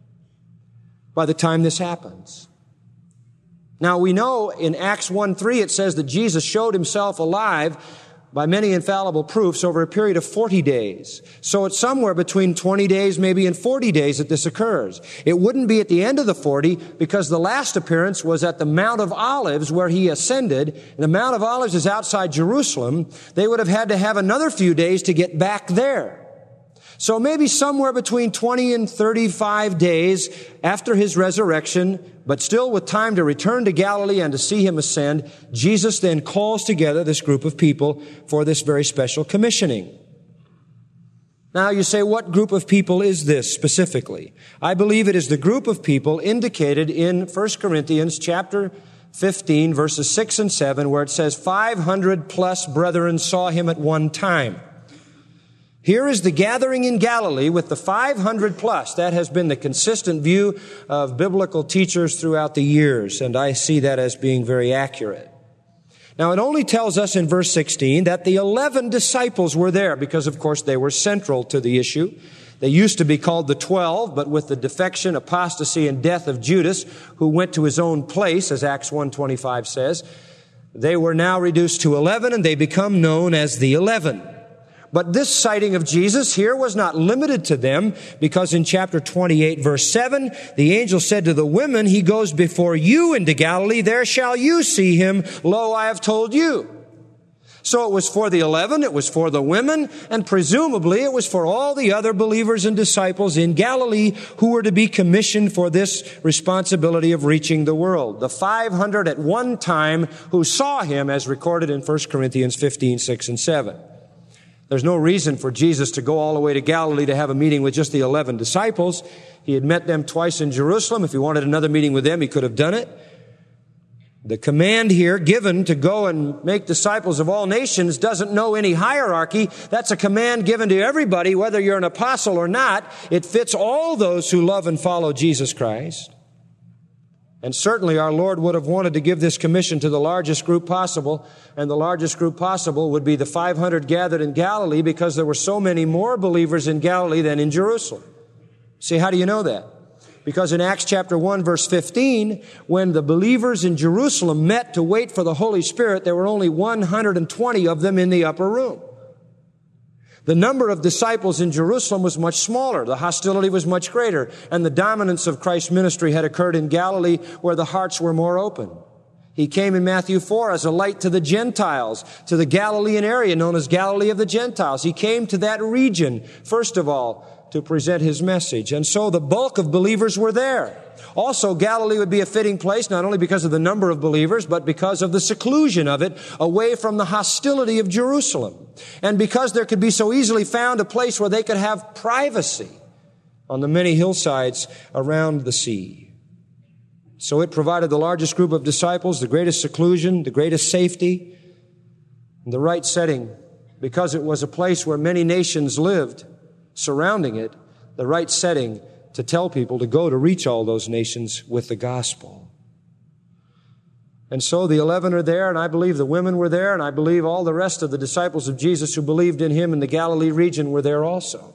by the time this happens. Now we know in Acts one three it says that Jesus showed himself alive by many infallible proofs over a period of forty days. So it's somewhere between twenty days, maybe and forty days that this occurs. It wouldn't be at the end of the forty because the last appearance was at the Mount of Olives where he ascended. And the Mount of Olives is outside Jerusalem. They would have had to have another few days to get back there. So maybe somewhere between twenty and thirty-five days after his resurrection, but still with time to return to Galilee and to see him ascend, Jesus then calls together this group of people for this very special commissioning. Now you say, what group of people is this specifically? I believe it is the group of people indicated in First Corinthians chapter fifteen, verses six and seven, where it says, five hundred plus brethren saw him at one time. Here is the gathering in Galilee with the five hundred plus. That has been the consistent view of biblical teachers throughout the years, and I see that as being very accurate. Now, it only tells us in verse sixteen that the eleven disciples were there because, of course, they were central to the issue. They used to be called the twelve, but with the defection, apostasy, and death of Judas, who went to his own place, as Acts one twenty-five says, they were now reduced to eleven, and they become known as the eleven. But this sighting of Jesus here was not limited to them, because in chapter twenty-eight, verse seven, the angel said to the women, he goes before you into Galilee, there shall you see him. Lo, I have told you. So it was for the eleven, it was for the women, and presumably it was for all the other believers and disciples in Galilee who were to be commissioned for this responsibility of reaching the world. The five hundred at one time who saw him, as recorded in First Corinthians fifteen, six and seven. There's no reason for Jesus to go all the way to Galilee to have a meeting with just the eleven disciples. He had met them twice in Jerusalem. If he wanted another meeting with them, he could have done it. The command here given to go and make disciples of all nations doesn't know any hierarchy. That's a command given to everybody, whether you're an apostle or not. It fits all those who love and follow Jesus Christ. And certainly our Lord would have wanted to give this commission to the largest group possible, and the largest group possible would be the five hundred gathered in Galilee, because there were so many more believers in Galilee than in Jerusalem. See, how do you know that? Because in Acts chapter one, verse fifteen, when the believers in Jerusalem met to wait for the Holy Spirit, there were only one hundred twenty of them in the upper room. The number of disciples in Jerusalem was much smaller. The hostility was much greater. And the dominance of Christ's ministry had occurred in Galilee, where the hearts were more open. He came in Matthew four as a light to the Gentiles, to the Galilean area known as Galilee of the Gentiles. He came to that region, first of all, to present his message. And so the bulk of believers were there. Also, Galilee would be a fitting place, not only because of the number of believers, but because of the seclusion of it, away from the hostility of Jerusalem. And because there could be so easily found a place where they could have privacy on the many hillsides around the sea. So it provided the largest group of disciples, the greatest seclusion, the greatest safety, and the right setting, because it was a place where many nations lived surrounding it, the right setting to tell people to go to reach all those nations with the gospel. And so the eleven are there, and I believe the women were there, and I believe all the rest of the disciples of Jesus who believed in Him in the Galilee region were there also.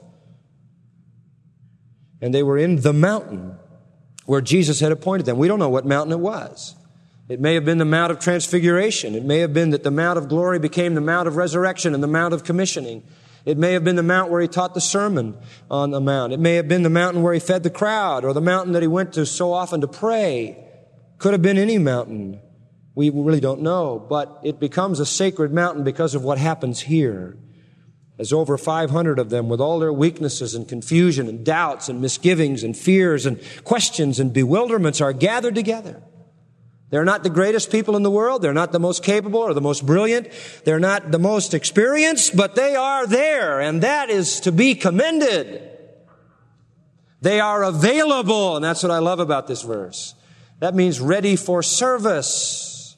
And they were in the mountain where Jesus had appointed them. We don't know what mountain it was. It may have been the Mount of Transfiguration. It may have been that the Mount of Glory became the Mount of Resurrection and the Mount of Commissioning. It may have been the mount where He taught the sermon on the mount. It may have been the mountain where He fed the crowd, or the mountain that He went to so often to pray. Could have been any mountain. We really don't know. But it becomes a sacred mountain because of what happens here. As over five hundred of them, with all their weaknesses and confusion and doubts and misgivings and fears and questions and bewilderments, are gathered together. They're not the greatest people in the world. They're not the most capable or the most brilliant. They're not the most experienced, but they are there, and that is to be commended. They are available, and that's what I love about this verse. That means ready for service.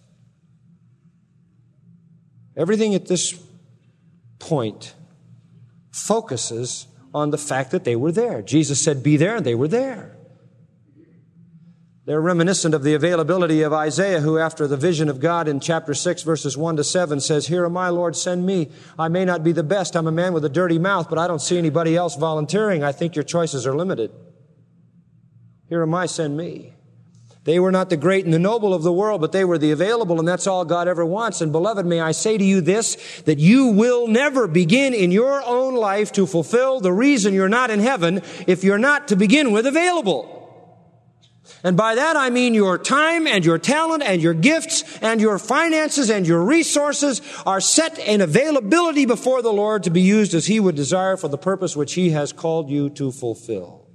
Everything at this point focuses on the fact that they were there. Jesus said, be there, and they were there. They're reminiscent of the availability of Isaiah, who after the vision of God in chapter six, verses one to seven, says, here am I, Lord, send me. I may not be the best. I'm a man with a dirty mouth, but I don't see anybody else volunteering. I think your choices are limited. Here am I, send me. They were not the great and the noble of the world, but they were the available, and that's all God ever wants. And beloved, may I say to you this, that you will never begin in your own life to fulfill the reason you're not in heaven if you're not to begin with available. And by that I mean your time and your talent and your gifts and your finances and your resources are set in availability before the Lord to be used as He would desire for the purpose which He has called you to fulfill.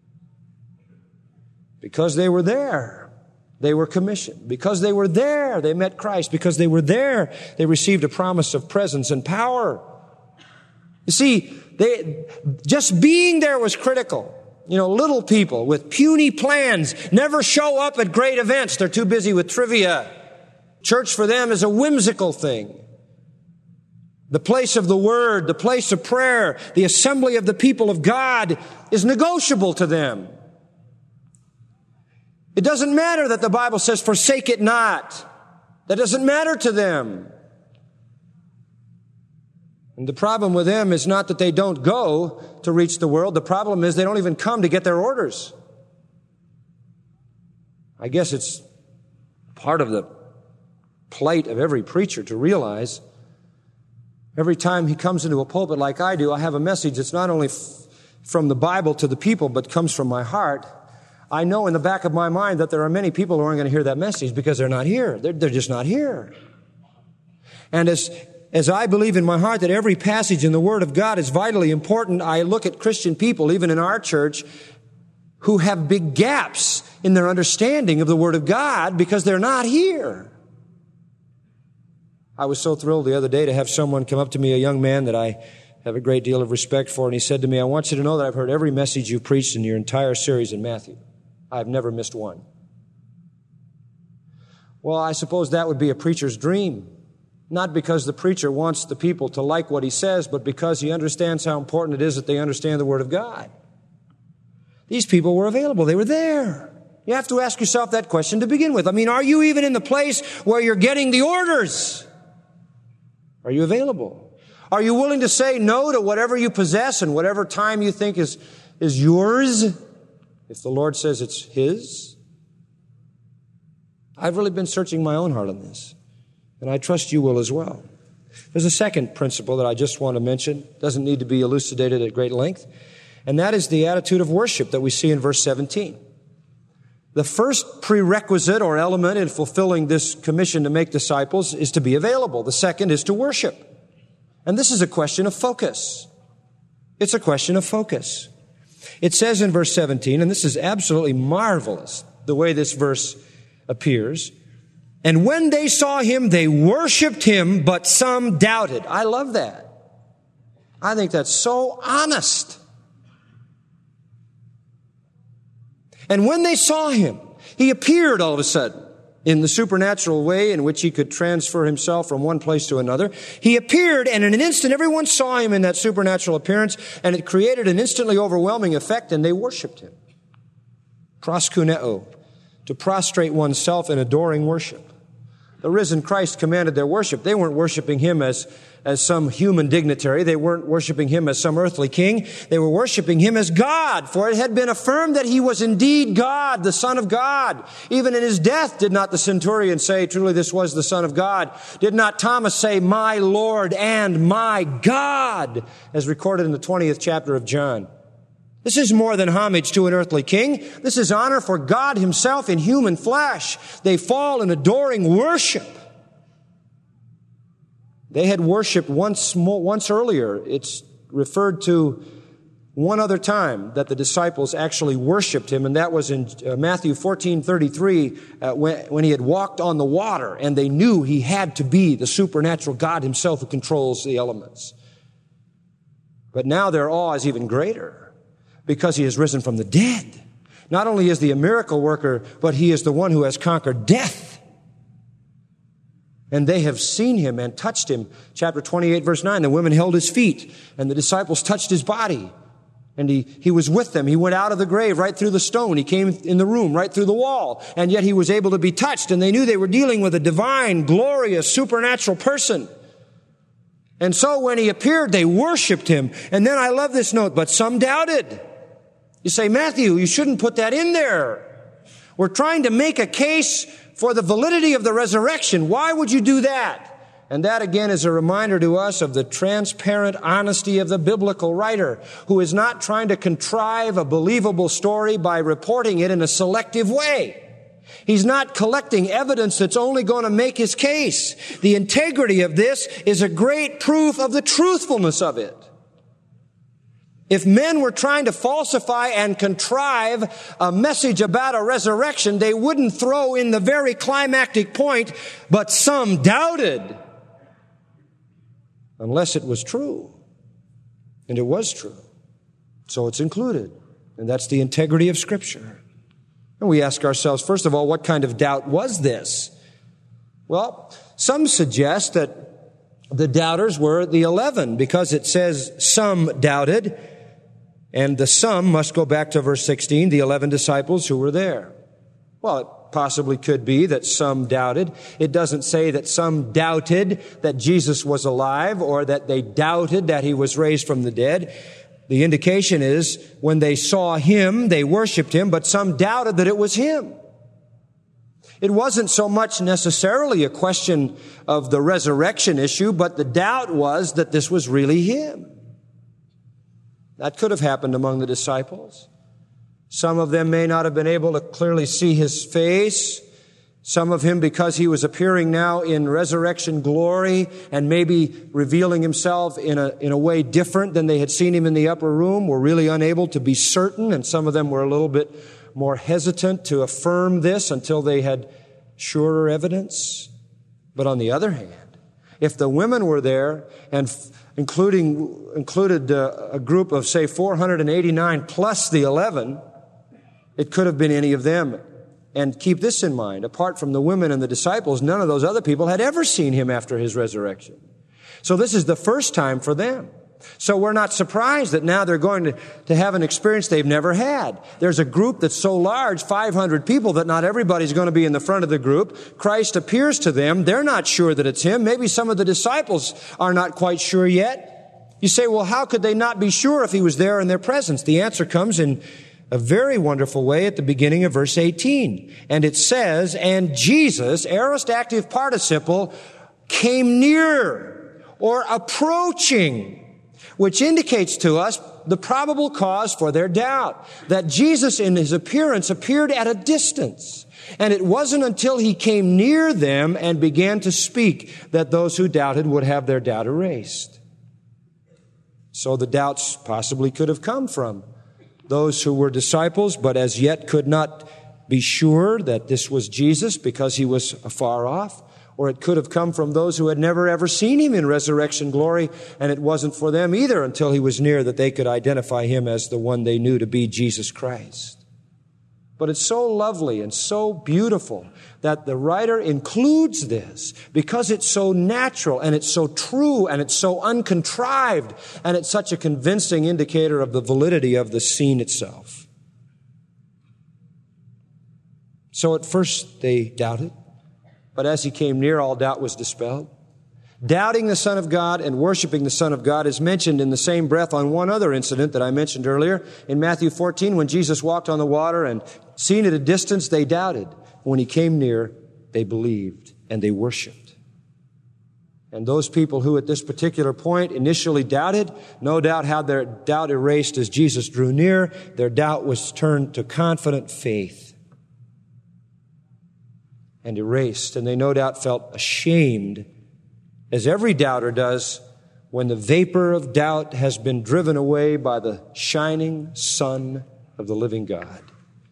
Because they were there, they were commissioned. Because they were there, they met Christ. Because they were there, they received a promise of presence and power. You see, they, just being there was critical. You know, little people with puny plans never show up at great events. They're too busy with trivia. Church for them is a whimsical thing. The place of the Word, the place of prayer, the assembly of the people of God is negotiable to them. It doesn't matter that the Bible says, forsake it not. That doesn't matter to them. And the problem with them is not that they don't go to reach the world. The problem is they don't even come to get their orders. I guess it's part of the plight of every preacher to realize every time he comes into a pulpit like I do, I have a message that's not only f- from the Bible to the people, but comes from my heart. I know in the back of my mind that there are many people who aren't going to hear that message because they're not here. They're, they're just not here. And as As I believe in my heart that every passage in the Word of God is vitally important, I look at Christian people, even in our church, who have big gaps in their understanding of the Word of God because they're not here. I was so thrilled the other day to have someone come up to me, a young man that I have a great deal of respect for, and he said to me, I want you to know that I've heard every message you preached in your entire series in Matthew. I've never missed one. Well, I suppose that would be a preacher's dream. Not because the preacher wants the people to like what he says, but because he understands how important it is that they understand the Word of God. These people were available. They were there. You have to ask yourself that question to begin with. I mean, are you even in the place where you're getting the orders? Are you available? Are you willing to say no to whatever you possess and whatever time you think is, is yours if the Lord says it's His? I've really been searching my own heart on this. And I trust you will as well. There's a second principle that I just want to mention. It doesn't need to be elucidated at great length. And that is the attitude of worship that we see in verse seventeen. The first prerequisite or element in fulfilling this commission to make disciples is to be available. The second is to worship. And this is a question of focus. It's a question of focus. It says in verse seventeen, and this is absolutely marvelous, the way this verse appears, and when they saw Him, they worshiped Him, but some doubted. I love that. I think that's so honest. And when they saw Him, He appeared all of a sudden in the supernatural way in which he could transfer himself from one place to another. He appeared, and in an instant, everyone saw him in that supernatural appearance, and it created an instantly overwhelming effect, and they worshiped him. Proskuneo, to prostrate oneself in adoring worship. The risen Christ commanded their worship. They weren't worshiping him as, as some human dignitary. They weren't worshiping him as some earthly king. They were worshiping him as God, for it had been affirmed that he was indeed God, the Son of God. Even in his death did not the centurion say, truly this was the Son of God? Did not Thomas say, my Lord and my God, as recorded in the twentieth chapter of John? This is more than homage to an earthly king. This is honor for God himself in human flesh. They fall in adoring worship. They had worshiped once more, once earlier. It's referred to one other time that the disciples actually worshiped him, and that was in uh, Matthew fourteen thirty-three, uh, when, when he had walked on the water, and they knew he had to be the supernatural God himself who controls the elements. But now their awe is even greater, because he has risen from the dead. Not only is he a miracle worker, but he is the one who has conquered death. And they have seen him and touched him. Chapter twenty-eight, verse nine, the women held his feet, and the disciples touched his body. And he, he was with them. He went out of the grave right through the stone. He came in the room right through the wall. And yet he was able to be touched, and they knew they were dealing with a divine, glorious, supernatural person. And so when he appeared, they worshiped him. And then I love this note, but some doubted. You say, Matthew, you shouldn't put that in there. We're trying to make a case for the validity of the resurrection. Why would you do that? And that again is a reminder to us of the transparent honesty of the biblical writer, who is not trying to contrive a believable story by reporting it in a selective way. He's not collecting evidence that's only going to make his case. The integrity of this is a great proof of the truthfulness of it. If men were trying to falsify and contrive a message about a resurrection, they wouldn't throw in the very climactic point, but some doubted, unless it was true. And it was true. So it's included. And that's the integrity of Scripture. And we ask ourselves, first of all, what kind of doubt was this? Well, some suggest that the doubters were the eleven, because it says some doubted. And the some must go back to verse sixteen, the eleven disciples who were there. Well, it possibly could be that some doubted. It doesn't say that some doubted that Jesus was alive or that they doubted that he was raised from the dead. The indication is when they saw him, they worshiped him, but some doubted that it was him. It wasn't so much necessarily a question of the resurrection issue, but the doubt was that this was really him. That could have happened among the disciples. Some of them may not have been able to clearly see his face. Some of him, because he was appearing now in resurrection glory and maybe revealing himself in a, in a way different than they had seen him in the upper room, were really unable to be certain. And some of them were a little bit more hesitant to affirm this until they had surer evidence. But on the other hand, if the women were there and f- including included uh, a group of, say, four hundred eighty-nine plus the eleven, it could have been any of them. And keep this in mind, apart from the women and the disciples, none of those other people had ever seen him after his resurrection. So this is the first time for them. So we're not surprised that now they're going to, to have an experience they've never had. There's a group that's so large, five hundred people, that not everybody's going to be in the front of the group. Christ appears to them. They're not sure that it's him. Maybe some of the disciples are not quite sure yet. You say, well, how could they not be sure if he was there in their presence? The answer comes in a very wonderful way at the beginning of verse eighteen. And it says, and Jesus, aorist active participle, came near or approaching, which indicates to us the probable cause for their doubt, that Jesus in his appearance appeared at a distance. And it wasn't until he came near them and began to speak that those who doubted would have their doubt erased. So the doubts possibly could have come from those who were disciples, but as yet could not be sure that this was Jesus because he was afar off. Or it could have come from those who had never ever seen him in resurrection glory, and it wasn't for them either until he was near that they could identify him as the one they knew to be Jesus Christ. But it's so lovely and so beautiful that the writer includes this because it's so natural and it's so true and it's so uncontrived and it's such a convincing indicator of the validity of the scene itself. So at first they doubted, but as he came near, all doubt was dispelled. Doubting the Son of God and worshiping the Son of God is mentioned in the same breath on one other incident that I mentioned earlier. In Matthew fourteen, when Jesus walked on the water and seen at a distance, they doubted. When he came near, they believed and they worshiped. And those people who at this particular point initially doubted, no doubt had their doubt erased as Jesus drew near. Their doubt was turned to confident faith and erased. And they no doubt felt ashamed, as every doubter does, when the vapor of doubt has been driven away by the shining sun of the living God.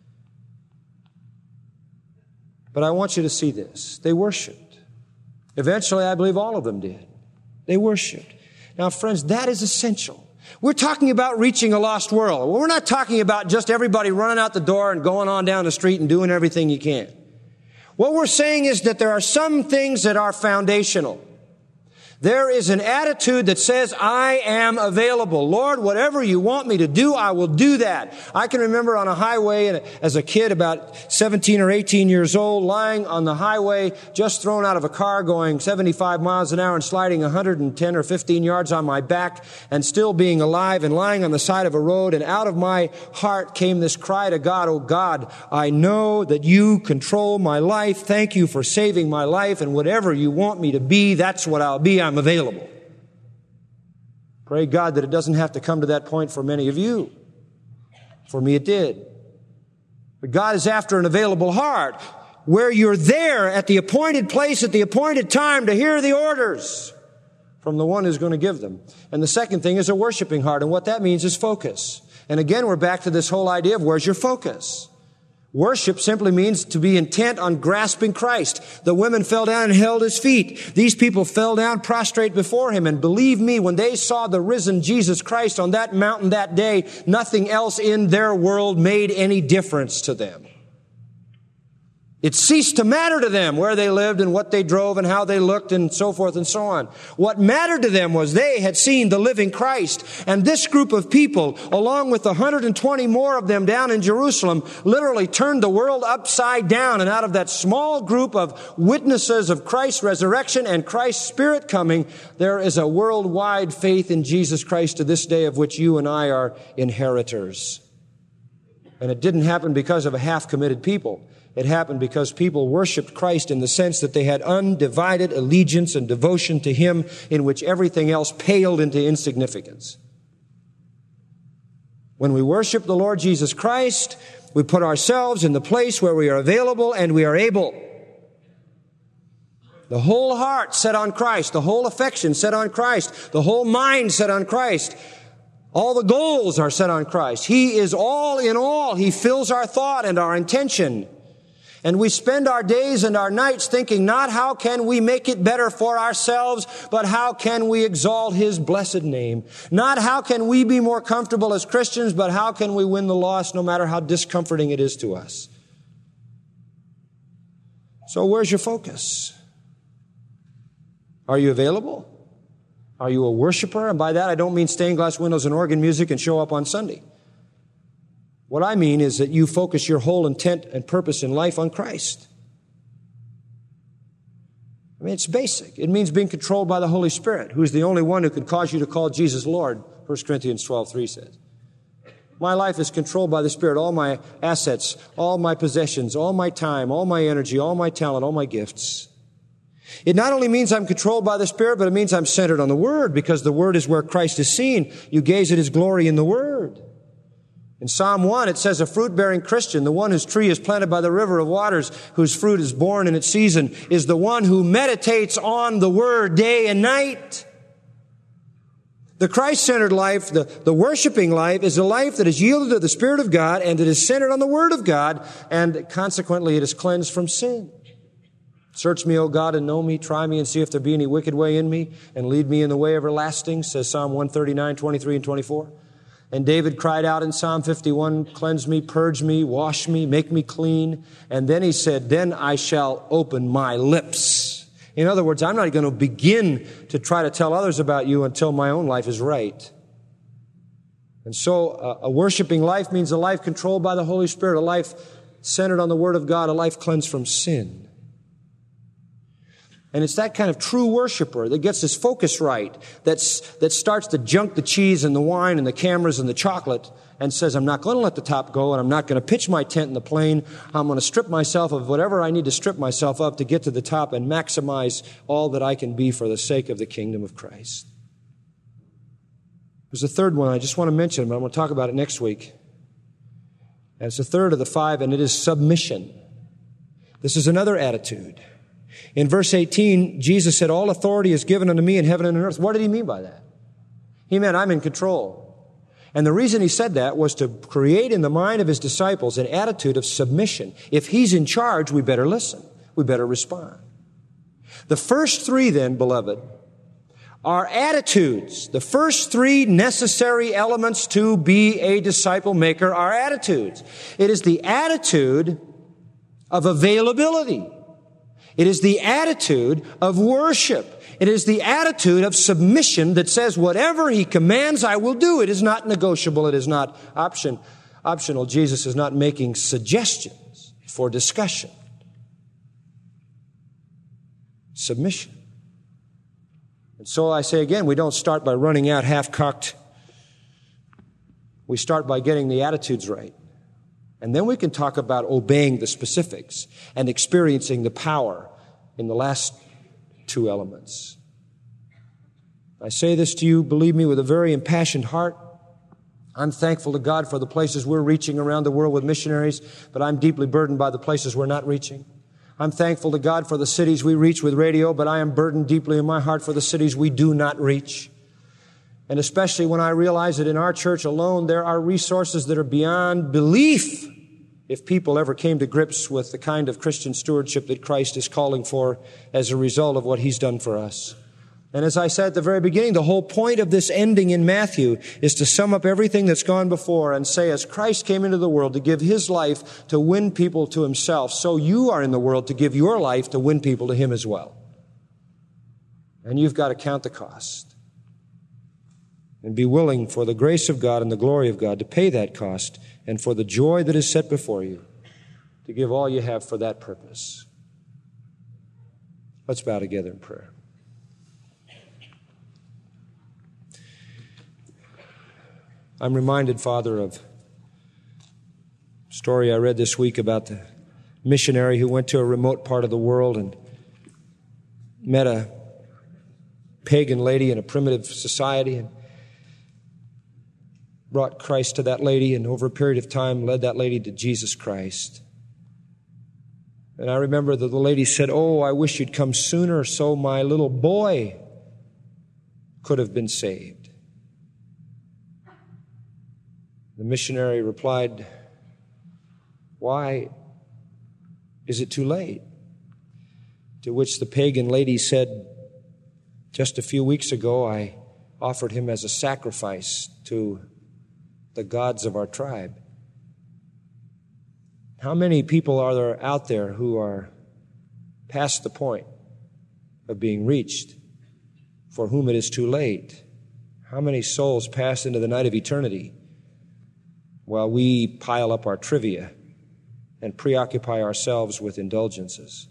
But I want you to see this. They worshiped. Eventually, I believe all of them did. They worshiped. Now, friends, that is essential. We're talking about reaching a lost world. We're not talking about just everybody running out the door and going on down the street and doing everything you can. What we're saying is that there are some things that are foundational. There is an attitude that says, I am available. Lord, whatever you want me to do, I will do that. I can remember on a highway as a kid, about seventeen or eighteen years old, lying on the highway, just thrown out of a car going seventy-five miles an hour and sliding one hundred ten or fifteen yards on my back and still being alive and lying on the side of a road. And out of my heart came this cry to God, oh God, I know that you control my life. Thank you for saving my life. And whatever you want me to be, that's what I'll be. I'm available. Pray God that it doesn't have to come to that point for many of you. For me, it did. But God is after an available heart where you're there at the appointed place at the appointed time to hear the orders from the one who's going to give them. And the second thing is a worshiping heart. And what that means is focus. And again, we're back to this whole idea of where's your focus? Worship simply means to be intent on grasping Christ. The women fell down and held his feet. These people fell down prostrate before him. And believe me, when they saw the risen Jesus Christ on that mountain that day, nothing else in their world made any difference to them. It ceased to matter to them where they lived and what they drove and how they looked and so forth and so on. What mattered to them was they had seen the living Christ. And this group of people, along with the one hundred twenty more of them down in Jerusalem, literally turned the world upside down. And out of that small group of witnesses of Christ's resurrection and Christ's Spirit coming, there is a worldwide faith in Jesus Christ to this day of which you and I are inheritors. And it didn't happen because of a half-committed people. It happened because people worshiped Christ in the sense that they had undivided allegiance and devotion to him, in which everything else paled into insignificance. When we worship the Lord Jesus Christ, we put ourselves in the place where we are available and we are able. The whole heart set on Christ, the whole affection set on Christ, the whole mind set on Christ. All the goals are set on Christ. He is all in all. He fills our thought and our intention. And we spend our days and our nights thinking not how can we make it better for ourselves, but how can we exalt his blessed name. Not how can we be more comfortable as Christians, but how can we win the lost no matter how discomforting it is to us. So where's your focus? Are you available? Are you a worshiper? And by that I don't mean stained glass windows and organ music and show up on Sunday. What I mean is that you focus your whole intent and purpose in life on Christ. I mean, it's basic. It means being controlled by the Holy Spirit, who is the only one who can cause you to call Jesus Lord, First Corinthians twelve three says. My life is controlled by the Spirit. All my assets, all my possessions, all my time, all my energy, all my talent, all my gifts. It not only means I'm controlled by the Spirit, but it means I'm centered on the Word, because the Word is where Christ is seen. You gaze at his glory in the Word. In Psalm one, it says, a fruit-bearing Christian, the one whose tree is planted by the river of waters, whose fruit is born in its season, is the one who meditates on the Word day and night. The Christ-centered life, the, the worshiping life, is a life that is yielded to the Spirit of God and that is centered on the Word of God, and consequently it is cleansed from sin. Search me, O God, and know me. Try me and see if there be any wicked way in me, and lead me in the way everlasting, says Psalm one thirty-nine, twenty-three and twenty-four. And David cried out in Psalm fifty-one, cleanse me, purge me, wash me, make me clean. And then he said, then I shall open my lips. In other words, I'm not going to begin to try to tell others about you until my own life is right. And so uh, a worshiping life means a life controlled by the Holy Spirit, a life centered on the Word of God, a life cleansed from sin. And it's that kind of true worshiper that gets his focus right, that's, that starts to junk the cheese and the wine and the cameras and the chocolate and says, I'm not going to let the top go, and I'm not going to pitch my tent in the plane. I'm going to strip myself of whatever I need to strip myself of to get to the top and maximize all that I can be for the sake of the kingdom of Christ. There's a third one I just want to mention, but I'm going to talk about it next week. And it's the third of the five, and it is submission. This is another attitude. In verse eighteen, Jesus said, all authority is given unto me in heaven and on earth. What did he mean by that? He meant I'm in control. And the reason he said that was to create in the mind of his disciples an attitude of submission. If he's in charge, we better listen. We better respond. The first three then, beloved, are attitudes. The first three necessary elements to be a disciple maker are attitudes. It is the attitude of availability. It is the attitude of worship. It is the attitude of submission that says, whatever he commands, I will do. It is not negotiable. It is not option, optional. Jesus is not making suggestions for discussion. Submission. And so I say again, we don't start by running out half-cocked. We start by getting the attitudes right. And then we can talk about obeying the specifics and experiencing the power in the last two elements. I say this to you, believe me, with a very impassioned heart. I'm thankful to God for the places we're reaching around the world with missionaries, but I'm deeply burdened by the places we're not reaching. I'm thankful to God for the cities we reach with radio, but I am burdened deeply in my heart for the cities we do not reach. And especially when I realize that in our church alone, there are resources that are beyond belief if people ever came to grips with the kind of Christian stewardship that Christ is calling for as a result of what he's done for us. And as I said at the very beginning, the whole point of this ending in Matthew is to sum up everything that's gone before and say, as Christ came into the world to give his life to win people to himself, so you are in the world to give your life to win people to him as well. And you've got to count the cost and be willing for the grace of God and the glory of God to pay that cost, and for the joy that is set before you to give all you have for that purpose. Let's bow together in prayer. I'm reminded, Father, of a story I read this week about the missionary who went to a remote part of the world and met a pagan lady in a primitive society and brought Christ to that lady, and over a period of time led that lady to Jesus Christ. And I remember that the lady said, oh, I wish you'd come sooner so my little boy could have been saved. The missionary replied, why is it too late? To which the pagan lady said, just a few weeks ago I offered him as a sacrifice to the gods of our tribe. How many people are there out there who are past the point of being reached, for whom it is too late? How many souls pass into the night of eternity while we pile up our trivia and preoccupy ourselves with indulgences?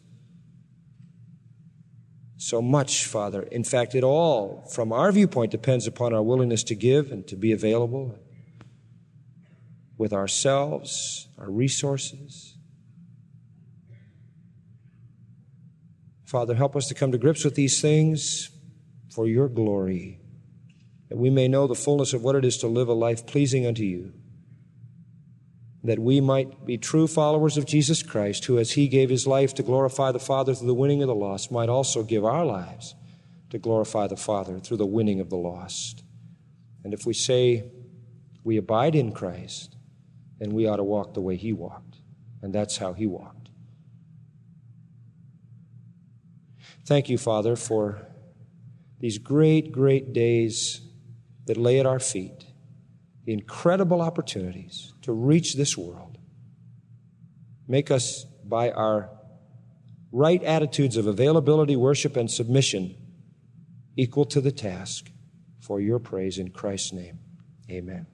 So much, Father. In fact, it all, from our viewpoint, depends upon our willingness to give and to be available with ourselves, our resources. Father, help us to come to grips with these things for your glory, that we may know the fullness of what it is to live a life pleasing unto you, that we might be true followers of Jesus Christ, who, as he gave his life to glorify the Father through the winning of the lost, might also give our lives to glorify the Father through the winning of the lost. And if we say we abide in Christ, then we ought to walk the way he walked. And that's how he walked. Thank you, Father, for these great, great days that lay at our feet, incredible opportunities to reach this world. Make us, by our right attitudes of availability, worship, and submission, equal to the task. For your praise in Christ's name. Amen.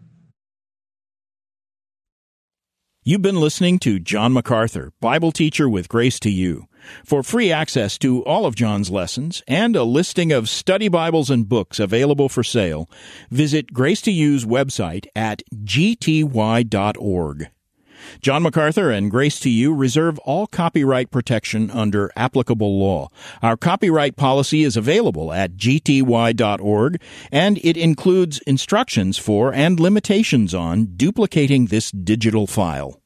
You've been listening to John MacArthur, Bible teacher with Grace to You. For free access to all of John's lessons and a listing of study Bibles and books available for sale, visit Grace to You's website at g t y dot org. John MacArthur and Grace to You reserve all copyright protection under applicable law. Our copyright policy is available at g t y dot org, and it includes instructions for and limitations on duplicating this digital file.